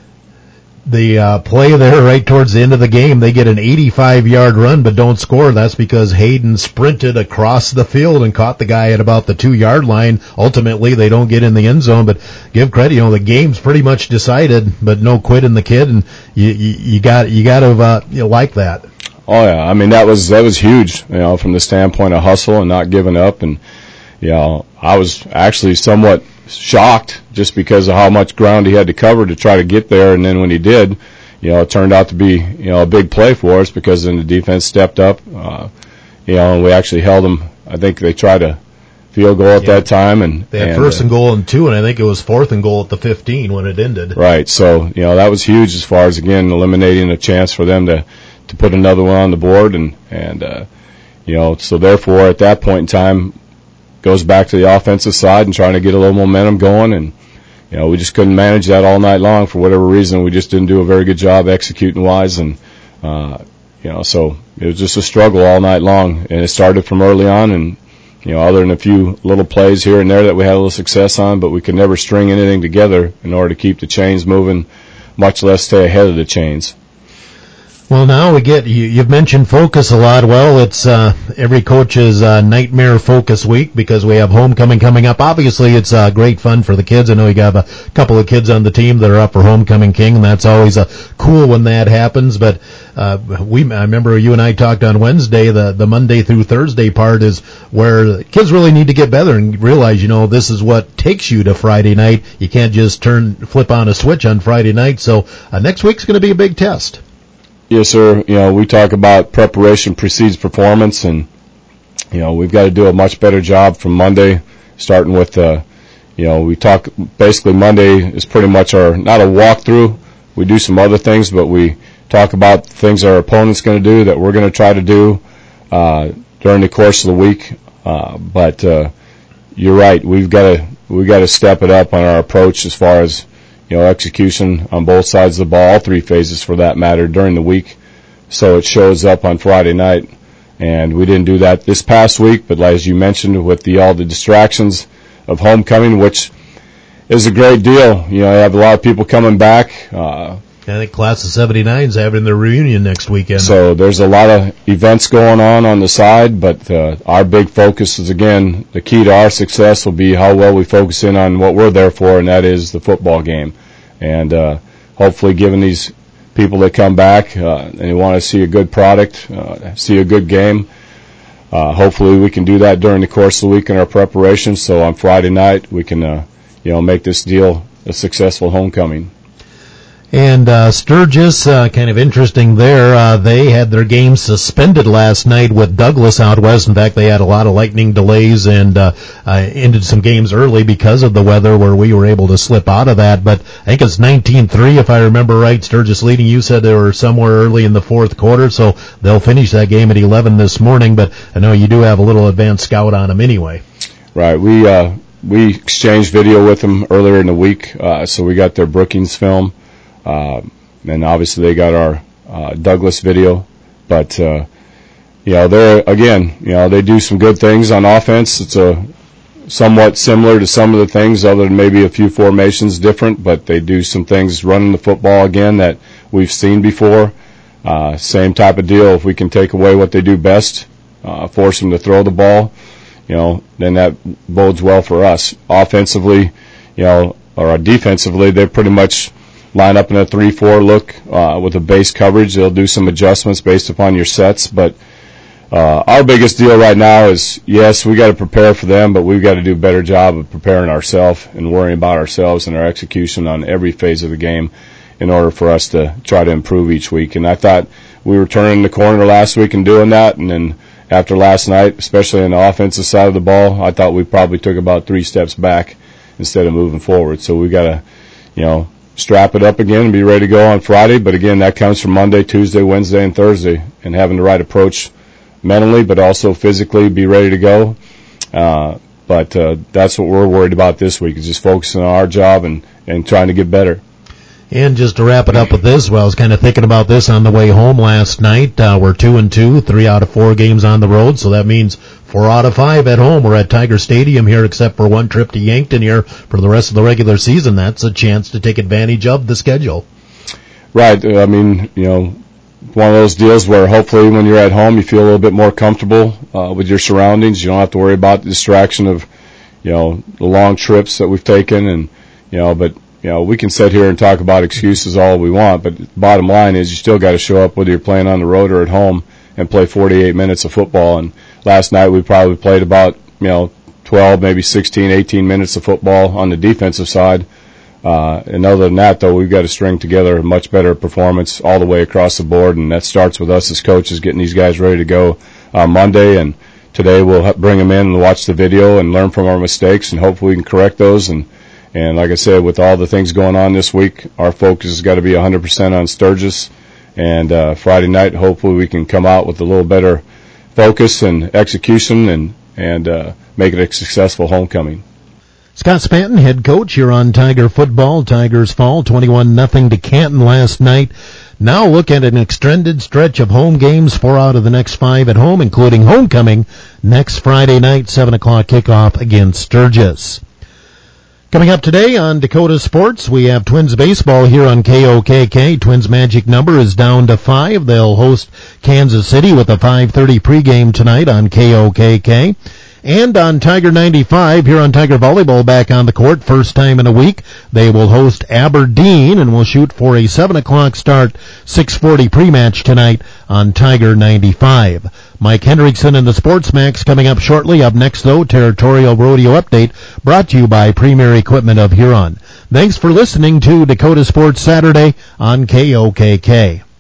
the play there right towards the end of the game, they get an 85-yard run but don't score. That's because Hayden sprinted across the field and caught the guy at about the 2-yard line. Ultimately, they don't get in the end zone, but give credit, the game's pretty much decided, but no quit in the kid, and you got to like that. Oh yeah, I mean that was huge, from the standpoint of hustle and not giving up, and I was actually somewhat shocked just because of how much ground he had to cover to try to get there, and then when he did, it turned out to be a big play for us because then the defense stepped up, and we actually held them. I think they tried a field goal at that time, and they had first and goal and 2, and I think it was fourth and goal at the 15 when it ended. Right, so that was huge as far as again eliminating a chance for them to put another one on the board, and so therefore at that point in time goes back to the offensive side and trying to get a little momentum going, and we just couldn't manage that all night long for whatever reason. We just didn't do a very good job executing wise, and so it was just a struggle all night long, and it started from early on, and other than a few little plays here and there that we had a little success on, but we could never string anything together in order to keep the chains moving, much less stay ahead of the chains. Well, now you've mentioned focus a lot. Well, it's every coach's nightmare focus week because we have homecoming coming up. Obviously, it's great fun for the kids. I know you got a couple of kids on the team that are up for Homecoming King, and that's always cool when that happens. But I remember you and I talked on Wednesday, the Monday through Thursday part is where the kids really need to get better and realize, this is what takes you to Friday night. You can't just flip on a switch on Friday night. So next week's going to be a big test. Yes, sir. We talk about preparation precedes performance, and we've got to do a much better job from Monday, starting with we talk basically Monday is pretty much not a walkthrough. We do some other things, but we talk about things our opponent's going to do that we're going to try to do during the course of the week. But you're right. We've got to step it up on our approach as far as execution on both sides of the ball, all three phases for that matter, during the week. So it shows up on Friday night. And we didn't do that this past week, but as you mentioned, with all the distractions of homecoming, which is a great deal. You have a lot of people coming back. I think Class of 79 is having their reunion next weekend. So there's a lot of events going on the side, but our big focus is, again, the key to our success will be how well we focus in on what we're there for, and that is the football game. And hopefully giving these people that come back and they want to see a good product, see a good game, hopefully we can do that during the course of the week in our preparation, so on Friday night we can make this deal a successful homecoming. And Sturgis, kind of interesting there. They had their game suspended last night with Douglas out west. In fact, they had a lot of lightning delays and ended some games early because of the weather, where we were able to slip out of that. But I think it's 19-3, if I remember right. Sturgis leading. You said they were somewhere early in the fourth quarter, so they'll finish that game at 11 this morning. But I know you do have a little advanced scout on them anyway. Right. We exchanged video with them earlier in the week, so we got their Brookings film. And obviously they got our Douglas video, but they're, again, they do some good things on offense. It's somewhat similar to some of the things, other than maybe a few formations different, but they do some things running the football again that we've seen before. Same type of deal. If we can take away what they do best, force them to throw the ball, then that bodes well for us. Offensively, or defensively, they're pretty much line up in a 3-4 look with a base coverage. They'll do some adjustments based upon your sets, but our biggest deal right now is, yes, we got to prepare for them, but we've got to do a better job of preparing ourselves and worrying about ourselves and our execution on every phase of the game in order for us to try to improve each week. And I thought we were turning the corner last week and doing that, and then after last night, especially on the offensive side of the ball, I thought we probably took about 3 steps back instead of moving forward. So we got to, strap it up again and be ready to go on Friday. But again, that comes from Monday, Tuesday, Wednesday, and Thursday, and having the right approach mentally, but also physically be ready to go. But that's what we're worried about this week, is just focusing on our job and trying to get better. And just to wrap it up with this, I was kind of thinking about this on the way home last night. We're 2-2, 3 out of 4 games on the road, so that means 4 out of 5 at home. We're at Tiger Stadium here, except for one trip to Yankton here for the rest of the regular season. That's a chance to take advantage of the schedule. Right. I mean, one of those deals where hopefully when you're at home you feel a little bit more comfortable with your surroundings. You don't have to worry about the distraction of, the long trips that we've taken, and but we can sit here and talk about excuses all we want, but the bottom line is you still got to show up whether you're playing on the road or at home and play 48 minutes of football. And last night we probably played about 12, maybe 16, 18 minutes of football on the defensive side. And other than that, though, we've got to string together a much better performance all the way across the board, and that starts with us as coaches getting these guys ready to go on Monday. And today we'll bring them in and watch the video and learn from our mistakes, and hopefully we can correct those. And like I said, with all the things going on this week, our focus has got to be 100% on Sturgis. And Friday night, hopefully we can come out with a little better focus and execution and make it a successful homecoming. Scott Spanton, head coach here on Tiger football. Tigers fall 21-0 to Canton last night. Now look at an extended stretch of home games, 4 out of the next 5 at home, including homecoming next Friday night, 7 o'clock kickoff against Sturgis. Coming up today on Dakota Sports, we have Twins baseball here on KOKK. Twins magic number is down to 5. They'll host Kansas City with a 5:30 pregame tonight on KOKK. And on Tiger 95, here on Tiger Volleyball, back on the court, first time in a week, they will host Aberdeen and will shoot for a 7 o'clock start, 6:40 pre-match tonight on Tiger 95. Mike Hendrickson and the Sports Max coming up shortly. Up next, though, Territorial Rodeo Update, brought to you by Premier Equipment of Huron. Thanks for listening to Dakota Sports Saturday on KOKK.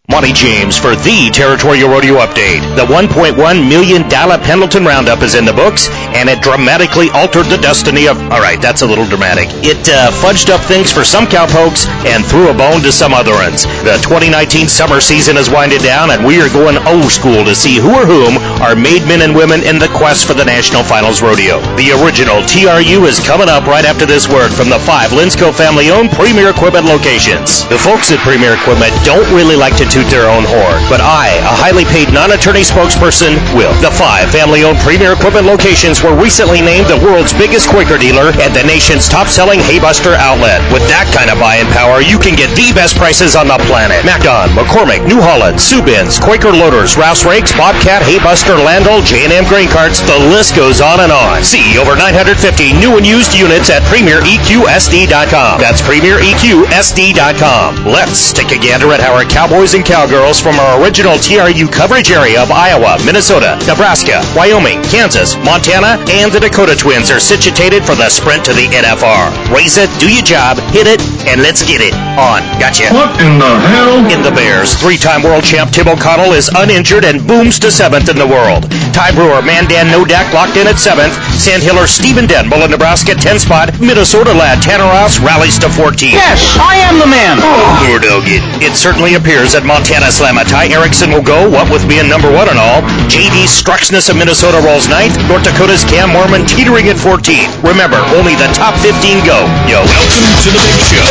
Monty James for the Territorial Rodeo Update. The $1.1 million Pendleton Roundup is in the books, and it dramatically altered the destiny of... All right, that's a little dramatic. It fudged up things for some cowpokes and threw a bone to some other ones. The 2019 summer season is winding down, and we are going old school to see who or whom are made men and women in the quest for the National Finals Rodeo. The original TRU is coming up right after this word from the 5 Linsco family-owned Premier Equipment locations. The folks at Premier Equipment don't really like to toot their own horn, but I, a highly paid non-attorney spokesperson, will. The 5 family-owned Premier Equipment locations were recently named the world's biggest Quaker dealer and the nation's top-selling Haybuster outlet. With that kind of buying power, you can get the best prices on the planet. Macdon, McCormick, New Holland, Subins, Quaker Loaders, Rouse Rakes, Bobcat, Haybuster, Landol, J&M Grain Carts, the list goes on and on. See over 950 new and used units at PremierEQSD.com. That's PremierEQSD.com. Let's take a gander at how our cowboys and cowgirls from our original TRU coverage area of Iowa, Minnesota, Nebraska, Wyoming, Kansas, Montana, and the Dakota Twins are situated for the sprint to the NFR. Raise it, do your job, hit it, and let's get it on. Gotcha. What in the hell? In the Bears, 3-time world champ Tim O'Connell is uninjured and booms to 7th in the world. Ty Brewer, Mandan Nodak locked in at 7th. Sandhiller, Stephen Denbull in Nebraska, 10 spot. Minnesota lad Tanner Ross rallies to 14th. Yes, I am the man. It certainly appears that Montana Slamma Ty Erickson will go, what with being number 1 and all. J.D. Struxness of Minnesota rolls 9th. North Dakota's Cam Mormon teetering at 14th. Remember, only the top 15 go. Yo, welcome to the big show.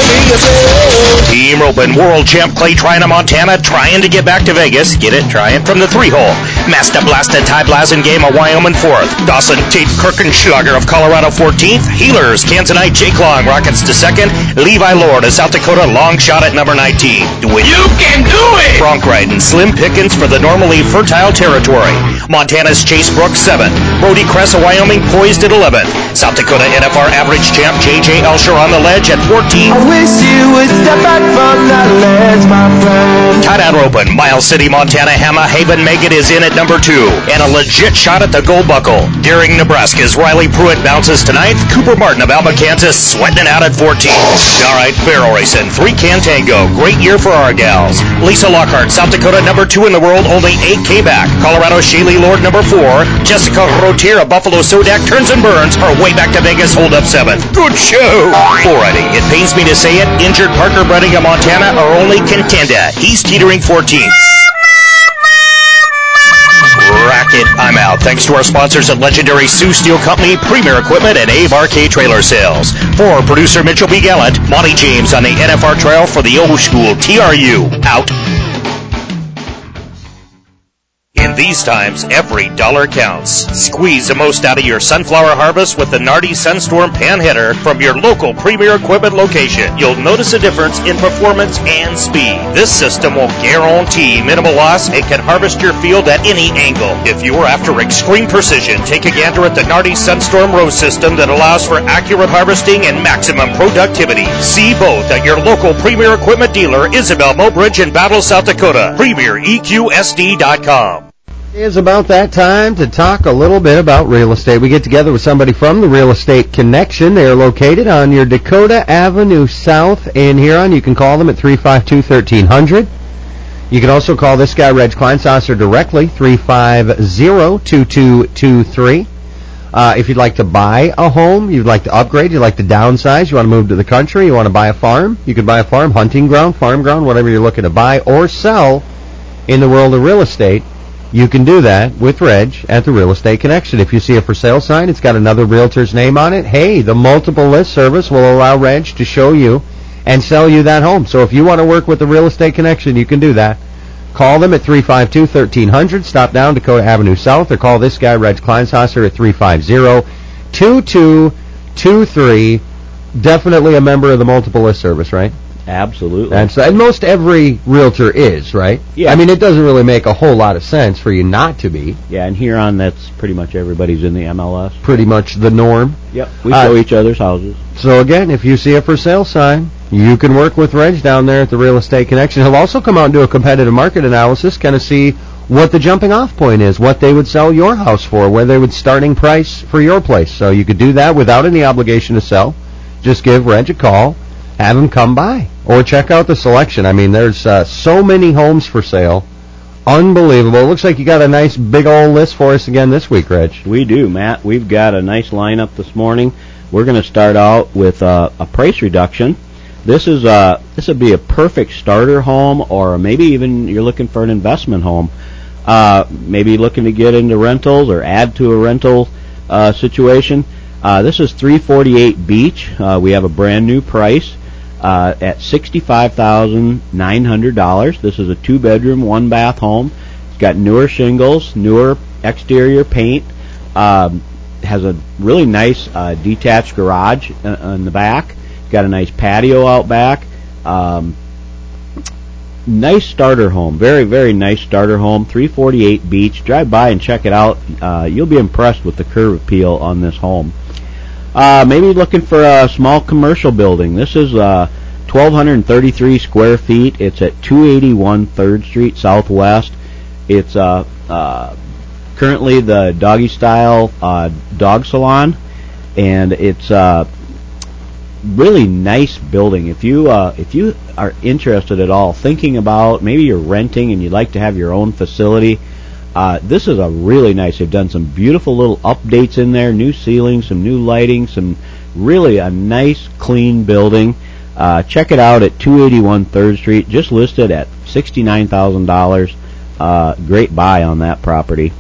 Team Roping, world champ Clay Tryon of Montana trying to get back to Vegas. Get it? Trying from the 3-hole. Master Blaster Ty Blazen Game of Wyoming 4th. Dawson Tate Kirkenschlager of Colorado 14th. Healers, Kansonite Jake Long rockets to 2nd. Levi Lord of South Dakota long shot at number 19. Do it. You can do it! Bronc riding slim pickings for the normally fertile territory. Montana's Chase Brooks 7th. Brody Kress of Wyoming poised at 11th. South Dakota NFR average champ J.J. Elsher on the ledge at 14th. I wish you would step back from that ledge, my friend. Tight-out open. Miles City, Montana Hammer Haven Megan is in at number 2. And a legit shot at the gold buckle. Daring, Nebraska's Riley Pruitt bounces to 9th. Cooper Martin of Alma, Kansas sweating it out at 14th. All right, barrel racing. 3-can tango. Great year for our gals. Lisa Lockhart, South Dakota, number 2 in the world, only 8K back. Colorado, Shaylee Lord, number 4. Jessica Rotier of Buffalo Sodak turns and burns her way back to Vegas, hold up 7th. Good show. Bull riding. It pains me to say it. Injured Parker Bredding of Montana, our only contender. He's teetering 14th. Racket, I'm out. Thanks to our sponsors at legendary Sioux Steel Company, Premier Equipment, and Abe RK Trailer Sales. For producer Mitchell B. Gallant, Monty James on the NFR Trail for the old school TRU. Out. In these times, every dollar counts. Squeeze the most out of your sunflower harvest with the Nardi Sunstorm Pan Header from your local Premier Equipment location. You'll notice a difference in performance and speed. This system will guarantee minimal loss and can harvest your field at any angle. If you're after extreme precision, take a gander at the Nardi Sunstorm Row system that allows for accurate harvesting and maximum productivity. See both at your local Premier Equipment dealer, Isabel Mobridge in Battle, South Dakota. PremierEQSD.com. It is about that time to talk a little bit about real estate. We get together with somebody from the Real Estate Connection. They are located on your Dakota Avenue South in Huron. You can call them at 352-1300. You can also call this guy, Reg Kleinsasser, directly, 350-2223. If you'd like to buy a home, you'd like to upgrade, you'd like to downsize, you want to move to the country, you want to buy a farm, you can buy a farm, hunting ground, farm ground, whatever you're looking to buy or sell in the world of real estate. You can do that with Reg at the Real Estate Connection. If you see a for sale sign, it's got another realtor's name on it. Hey, the multiple list service will allow Reg to show you and sell you that home. So if you want to work with the Real Estate Connection, you can do that. Call them at 352-1300. Stop down Dakota Avenue South, or call this guy, Reg Kleinsasser, at 350-2223. Definitely a member of the multiple list service, right? Absolutely. And most every realtor is, right? Yeah. I mean, it doesn't really make a whole lot of sense for you not to be. Yeah, and Huron, that's pretty much everybody's in the MLS. Pretty much the norm. Yep. We show each other's houses. So again, if you see a for sale sign, you can work with Reg down there at the Real Estate Connection. He'll also come out and do a competitive market analysis, kind of see what the jumping off point is, what they would sell your house for, where they would starting price for your place. So you could do that without any obligation to sell. Just give Reg a call. have them come by or check out the selection. I mean, there's so many homes for sale. Unbelievable. It looks like you got a nice big old list for us again this week, Reg. We do, Matt. We've got a nice lineup this morning. We're going to start out with a price reduction. This would be a perfect starter home, or maybe even you're looking for an investment home. Maybe looking to get into rentals or add to a rental situation. This is 348 Beach. We have a brand new price at $65,900. This is a 2-bedroom, 1-bath home. It's got newer shingles, newer exterior paint. Has a really nice detached garage in the back. It's got a nice patio out back. Nice starter home. Very, very nice starter home. 348 Beach. Drive by and check it out. You'll be impressed with the curb appeal on this home. Maybe looking for a small commercial building. This is 1,233 square feet. It's at 281 3rd Street Southwest. It's currently the Doggy Style dog salon, and it's really nice building. If you are interested at all, thinking about maybe you're renting and you'd like to have your own facility, this is a really nice. They've done some beautiful little updates in there, new ceilings, some new lighting, some really a nice clean building. Check it out at 281 3rd Street, just listed at $69,000. Great buy on that property.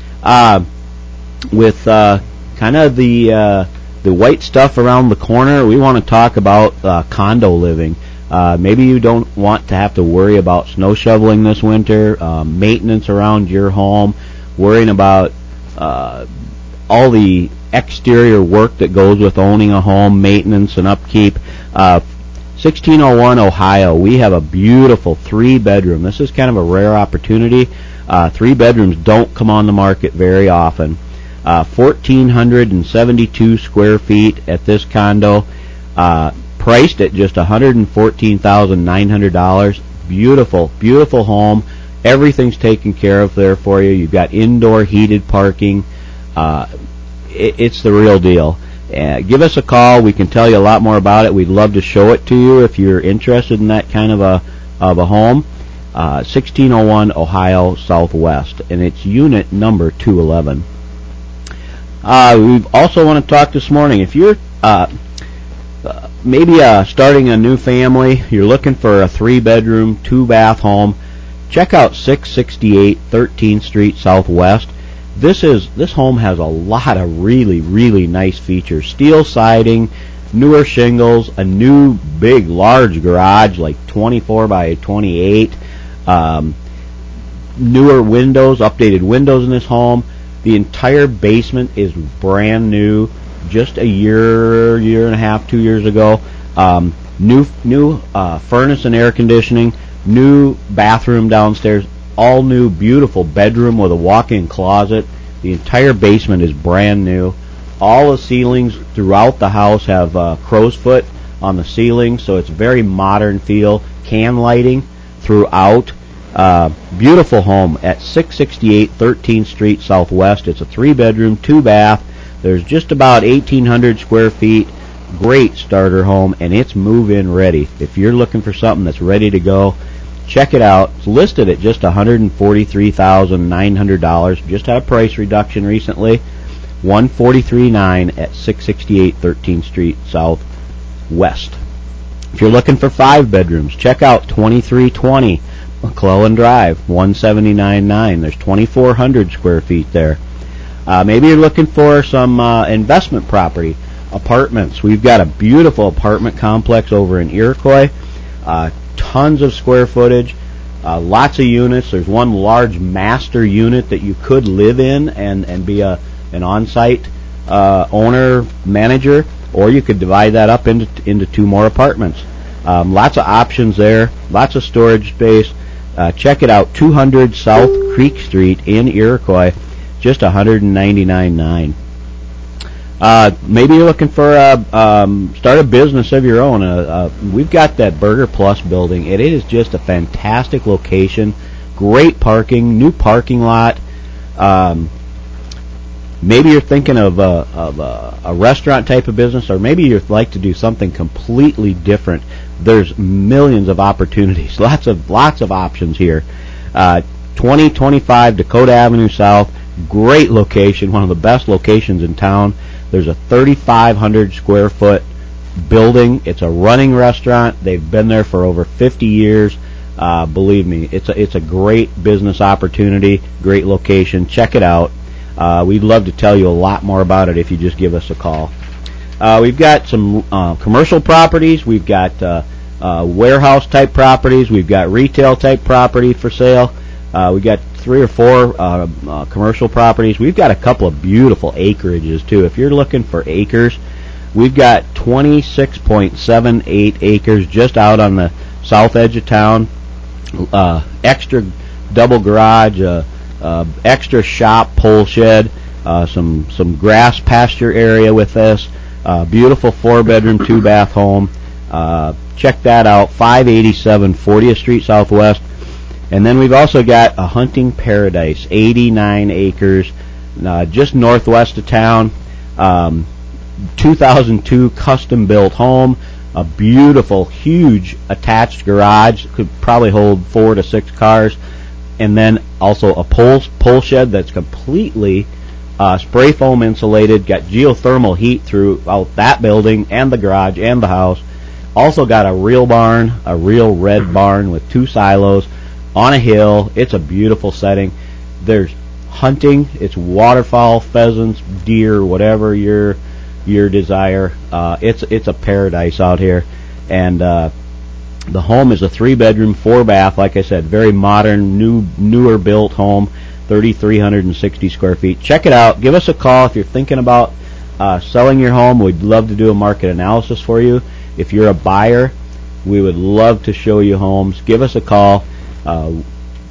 With kind of the white stuff around the corner, we want to talk about condo living. Maybe you don't want to have to worry about snow shoveling this winter, maintenance around your home, worrying about all the exterior work that goes with owning a home, maintenance and upkeep. 1601 Ohio, we have a beautiful 3-bedroom. This is kind of a rare opportunity. 3 bedrooms don't come on the market very often. 1,472 square feet at this condo, priced at just $114,900. Beautiful, beautiful home. Everything's taken care of there for you. You've got indoor heated parking. It's the real deal. Give us a call. We can tell you a lot more about it. We'd love to show it to you if you're interested in that kind of a home. 1601 Ohio Southwest, and it's unit number 211. We also want to talk this morning. If you're maybe starting a new family, you're looking for a 3-bedroom, 2-bath home, check out 668 13th Street Southwest. This home has a lot of really, really nice features. Steel siding, newer shingles, a new big, large garage, like 24 by 28, newer windows, updated windows in this home. The entire basement is brand new, just a year and a half, 2 years ago. New furnace and air conditioning, new bathroom downstairs, all new, beautiful bedroom with a walk-in closet. The entire basement is brand new. All the ceilings throughout the house have crow's foot on the ceiling, so it's very modern feel. Can lighting throughout. Beautiful home at 668 13th Street Southwest. It's a 3-bedroom, 2-bath. There's just about 1,800 square feet. Great starter home, and it's move-in ready. If you're looking for something that's ready to go, check it out. It's listed at just $143,900. Just had a price reduction recently. $143,900 at 668 13th Street Southwest. If you're looking for 5 bedrooms, check out 2320 McClellan Drive, $179,900. There's 2,400 square feet there. Maybe you're looking for some investment property, apartments. We've got a beautiful apartment complex over in Iroquois. Tons of square footage, lots of units. There's one large master unit that you could live in and be an on-site owner, manager, or you could divide that up into 2 more apartments. Lots of options there, lots of storage space. Check it out, 200 South Creek Street in Iroquois, just $199,900. Maybe you're looking for start a business of your own. We've got that Burger Plus building. It is just a fantastic location, great parking, new parking lot. maybe you're thinking of a restaurant type of business, or maybe you'd like to do something completely different. There's millions of opportunities, lots of options here. 2025 Dakota Avenue South, great location, one of the best locations in town. There's a 3,500 square foot building. It's a running restaurant. They've been there for over 50 years. Believe me, it's a great business opportunity, great location. Check it out. We'd love to tell you a lot more about it if you just give us a call. We've got some commercial properties. We've got warehouse type properties. We've got retail type property for sale. We've got 3 or 4 commercial properties. We've got a couple of beautiful acreages too. If you're looking for acres, we've got 26.78 acres just out on the south edge of town. Extra double garage, extra shop, pole shed, some grass pasture area with this. Beautiful 4-bedroom, 2-bath home. Check that out, 587 40th Street Southwest. And then we've also got a hunting paradise, 89 acres, just northwest of town. 2002 custom-built home, a beautiful, huge attached garage, could probably hold 4 to 6 cars, and then also a pole shed that's completely spray foam insulated, got geothermal heat throughout that building and the garage and the house. Also got a real barn, a real red barn with 2 silos on a hill. It's a beautiful setting. There's hunting. It's waterfowl, pheasants, deer, whatever your desire. It's a paradise out here. And the home is a 3-bedroom, 4-bath, like I said, very modern, newer built home, 3,360 square feet. Check it out. Give us a call if you're thinking about selling your home. We'd love to do a market analysis for you. If you're a buyer, we would love to show you homes. Give us a call. The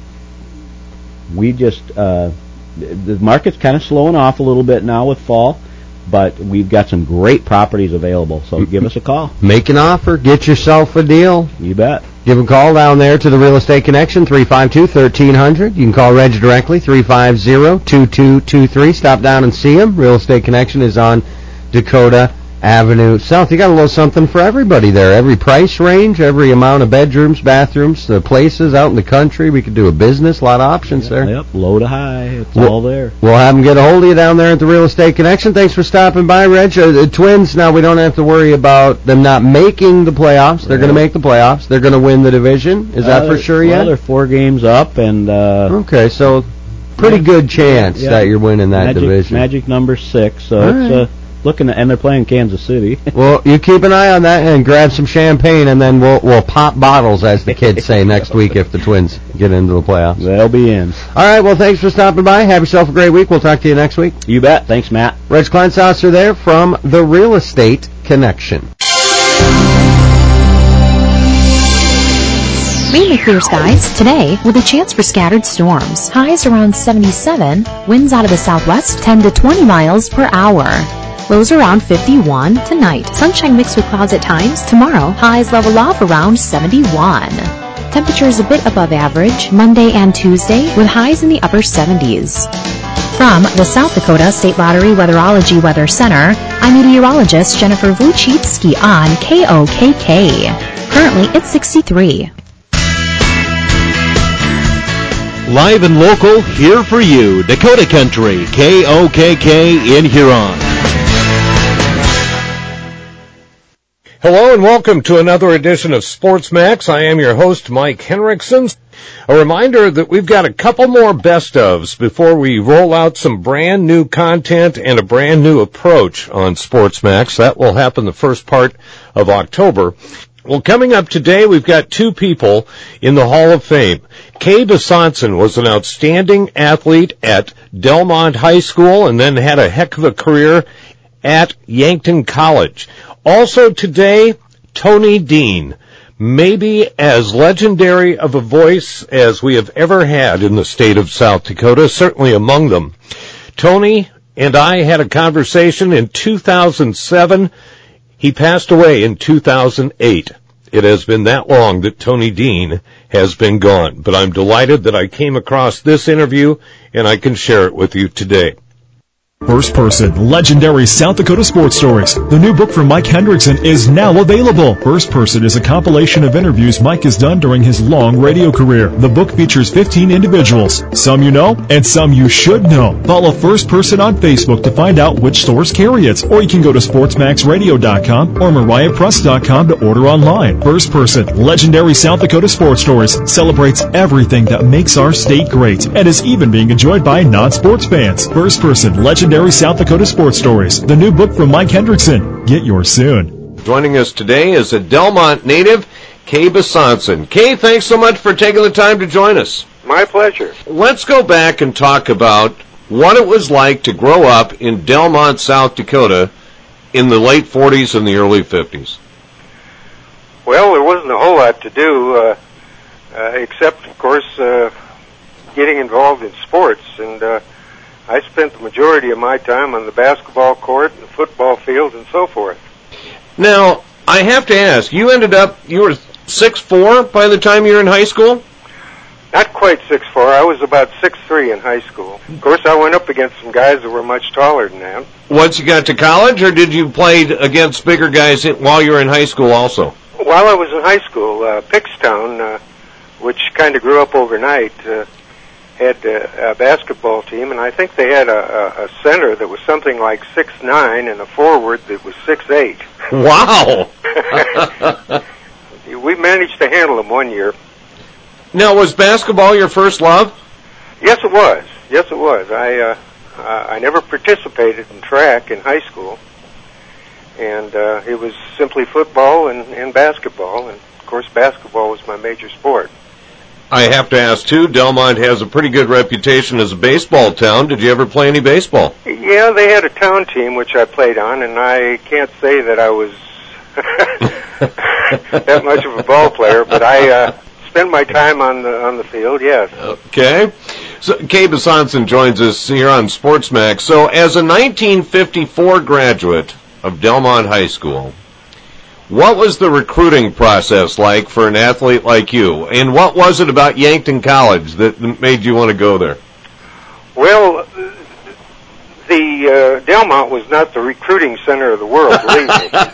market's kind of slowing off a little bit now with fall, but we've got some great properties available, so give us a call. Make an offer. Get yourself a deal. You bet. Give a call down there to the Real Estate Connection, 352-1300. You can call Reg directly, 350-2223. Stop down and see him. Real Estate Connection is on Dakota Avenue South. You got a little something for everybody there. Every price range, every amount of bedrooms, bathrooms, the places out in the country. We could do a business, a lot of options there. Yep, low to high. It's all there. We'll have them get a hold of you down there at the Real Estate Connection. Thanks for stopping by, Reg. The Twins, now we don't have to worry about them not making the playoffs. They're going to make the playoffs. They're going to win the division. Is that for sure yet? Well, they're 4 games up, and okay, so pretty good chance that you're winning that division. Magic number 6, so it's looking at, and they're playing Kansas City. Well, you keep an eye on that and grab some champagne, and then we'll pop bottles, as the kids say, next week if the Twins get into the playoffs. They'll be in. All right, well, thanks for stopping by. Have yourself a great week. We'll talk to you next week. You bet. Thanks, Matt. Reg Kleinsasser there from the Real Estate Connection. Mainly clear skies today with a chance for scattered storms. Highs around 77, winds out of the southwest 10 to 20 miles per hour. Lows around 51 tonight. Sunshine mixed with clouds at times. Tomorrow, highs level off around 71. Temperatures a bit above average Monday and Tuesday with highs in the upper 70s. From the South Dakota State Lottery Weatherology Weather Center, I'm meteorologist Jennifer Wojcicki on KOKK. Currently, it's 63. Live and local, here for you, Dakota Country, KOKK in Huron. Hello and welcome to another edition of Sports Max. I am your host, Mike Henriksen. A reminder that we've got a couple more best ofs before we roll out some brand new content and a brand new approach on Sports Max. That will happen the first part of October. Well, coming up today, we've got 2 people in the Hall of Fame. Kay Besantzen was an outstanding athlete at Delmont High School and then had a heck of a career at Yankton College. Also today, Tony Dean, maybe as legendary of a voice as we have ever had in the state of South Dakota, certainly among them. Tony and I had a conversation in 2007. He passed away in 2008. It has been that long that Tony Dean has been gone, but I'm delighted that I came across this interview and I can share it with you today. First Person, Legendary South Dakota Sports Stories. The new book from Mike Hendrickson is now available. First Person is a compilation of interviews Mike has done during his long radio career. The book features 15 individuals, some you know and some you should know. Follow First Person on Facebook to find out which stores carry it, or you can go to sportsmaxradio.com or mariahpress.com to order online. First Person, Legendary South Dakota Sports Stories celebrates everything that makes our state great and is even being enjoyed by non-sports fans. First Person, Legendary South Dakota Sports Stories. The new book from Mike Hendrickson. Get yours soon. Joining us today is a Delmont native, Kay Besanson. Kay, thanks so much for taking the time to join us. My pleasure. Let's go back and talk about what it was like to grow up in Delmont, South Dakota in the late 40s and the early 50s. Well, there wasn't a whole lot to do, except, of course, getting involved in sports. And I spent the majority of my time on the basketball court and the football field and so forth. Now, I have to ask, you were 6'4" by the time you were in high school? Not quite 6'4". I was about 6'3" in high school. Of course, I went up against some guys that were much taller than that. Once you got to college, or did you play against bigger guys while you were in high school also? While I was in high school, Pickstown, which kind of grew up overnight, had a basketball team, and I think they had a center that was something like 6'9" and a forward that was 6'8". Wow! We managed to handle them one year. Now, was basketball your first love? Yes, it was. Yes, it was. I never participated in track in high school, and it was simply football and basketball, and of course basketball was my major sport. I have to ask, too, Delmont has a pretty good reputation as a baseball town. Did you ever play any baseball? Yeah, they had a town team which I played on, and I can't say that I was that much of a ball player, but I spent my time on the field, yes. Okay. So Kay Besanson joins us here on SportsMax. So as a 1954 graduate of Delmont High School, what was the recruiting process like for an athlete like you? And what was it about Yankton College that made you want to go there? Well, the Delmont was not the recruiting center of the world, believe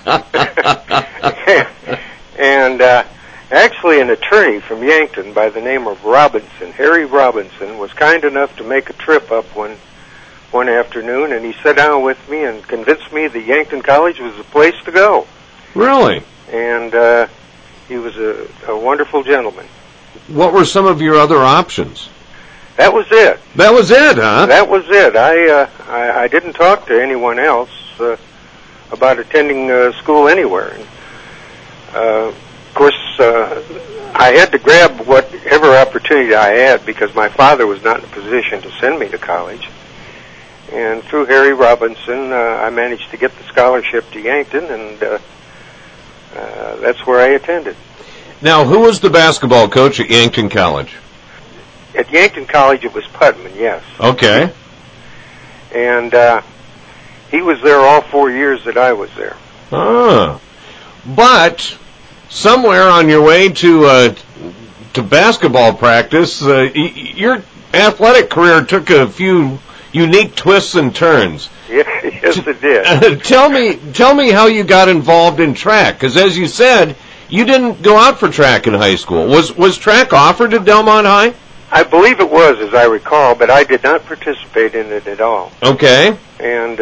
me. And actually an attorney from Yankton by the name of Robinson, Harry Robinson, was kind enough to make a trip up one afternoon, and he sat down with me and convinced me that Yankton College was the place to go. Really? And he was a wonderful gentleman. What were some of your other options? That was it. That was it, huh? That was it. I didn't talk to anyone else about attending school anywhere. Of course, I had to grab whatever opportunity I had because my father was not in a position to send me to college. And through Harry Robinson, I managed to get the scholarship to Yankton, and that's where I attended. Now, who was the basketball coach at Yankton College? At Yankton College, it was Putman, yes. Okay. And he was there all 4 years that I was there. Ah. But somewhere on your way to basketball practice, your athletic career took a few unique twists and turns. Yes, it did. Tell me how you got involved in track, because as you said, you didn't go out for track in high school. Was track offered at Delmont High? I believe it was, as I recall, but I did not participate in it at all. Okay. And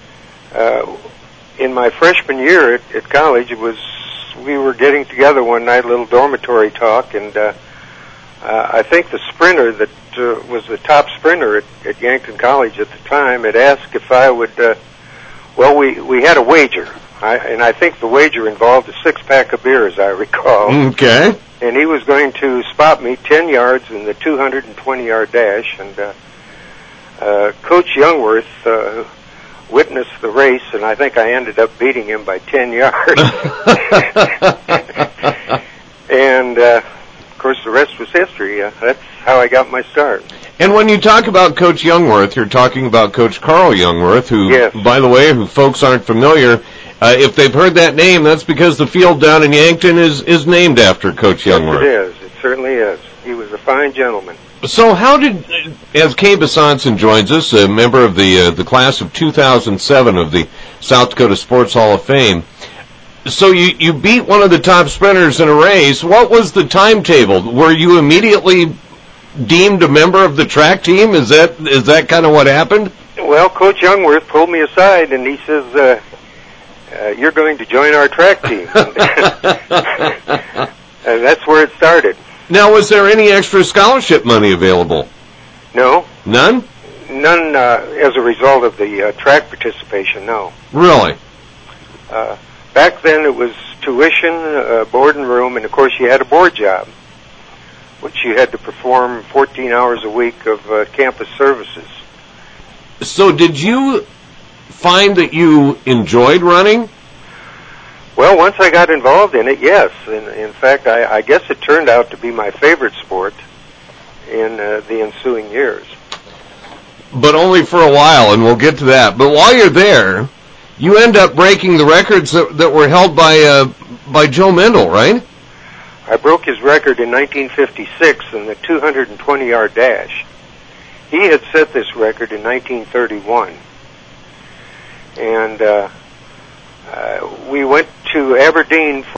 in my freshman year at college, we were getting together one night, a little dormitory talk, and I think the sprinter that was the top sprinter at Yankton College at the time had asked if I would, we had a wager, and I think the wager involved a 6-pack of beer, as I recall. Okay. And he was going to spot me 10 yards in the 220-yard dash, and Coach Youngworth witnessed the race, and I think I ended up beating him by 10 yards. And, of course, the rest was history. That's how I got my start. And when you talk about Coach Youngworth, you're talking about Coach Carl Youngworth, who, yes, by the way, who folks aren't familiar, if they've heard that name, that's because the field down in Yankton is named after Coach Youngworth. Yes, it is. It certainly is. He was a fine gentleman. So how did, as Kay Besanson joins us, a member of the class of 2007 of the South Dakota Sports Hall of Fame, so you beat one of the top sprinters in a race. What was the timetable? Were you immediately deemed a member of the track team? Is that kind of what happened? Well, Coach Youngworth pulled me aside and he says, you're going to join our track team. And that's where it started. Now, was there any extra scholarship money available? No. None? None as a result of the track participation, no. Really? Back then it was tuition, board and room, and of course you had a board job, which you had to perform 14 hours a week of campus services. So did you find that you enjoyed running? Well, once I got involved in it, yes. In fact, I guess it turned out to be my favorite sport in the ensuing years. But only for a while, and we'll get to that. But while you're there, you end up breaking the records that were held by Joe Mendel, right? I broke his record in 1956 in the 220-yard dash. He had set this record in 1931. And we went to Aberdeen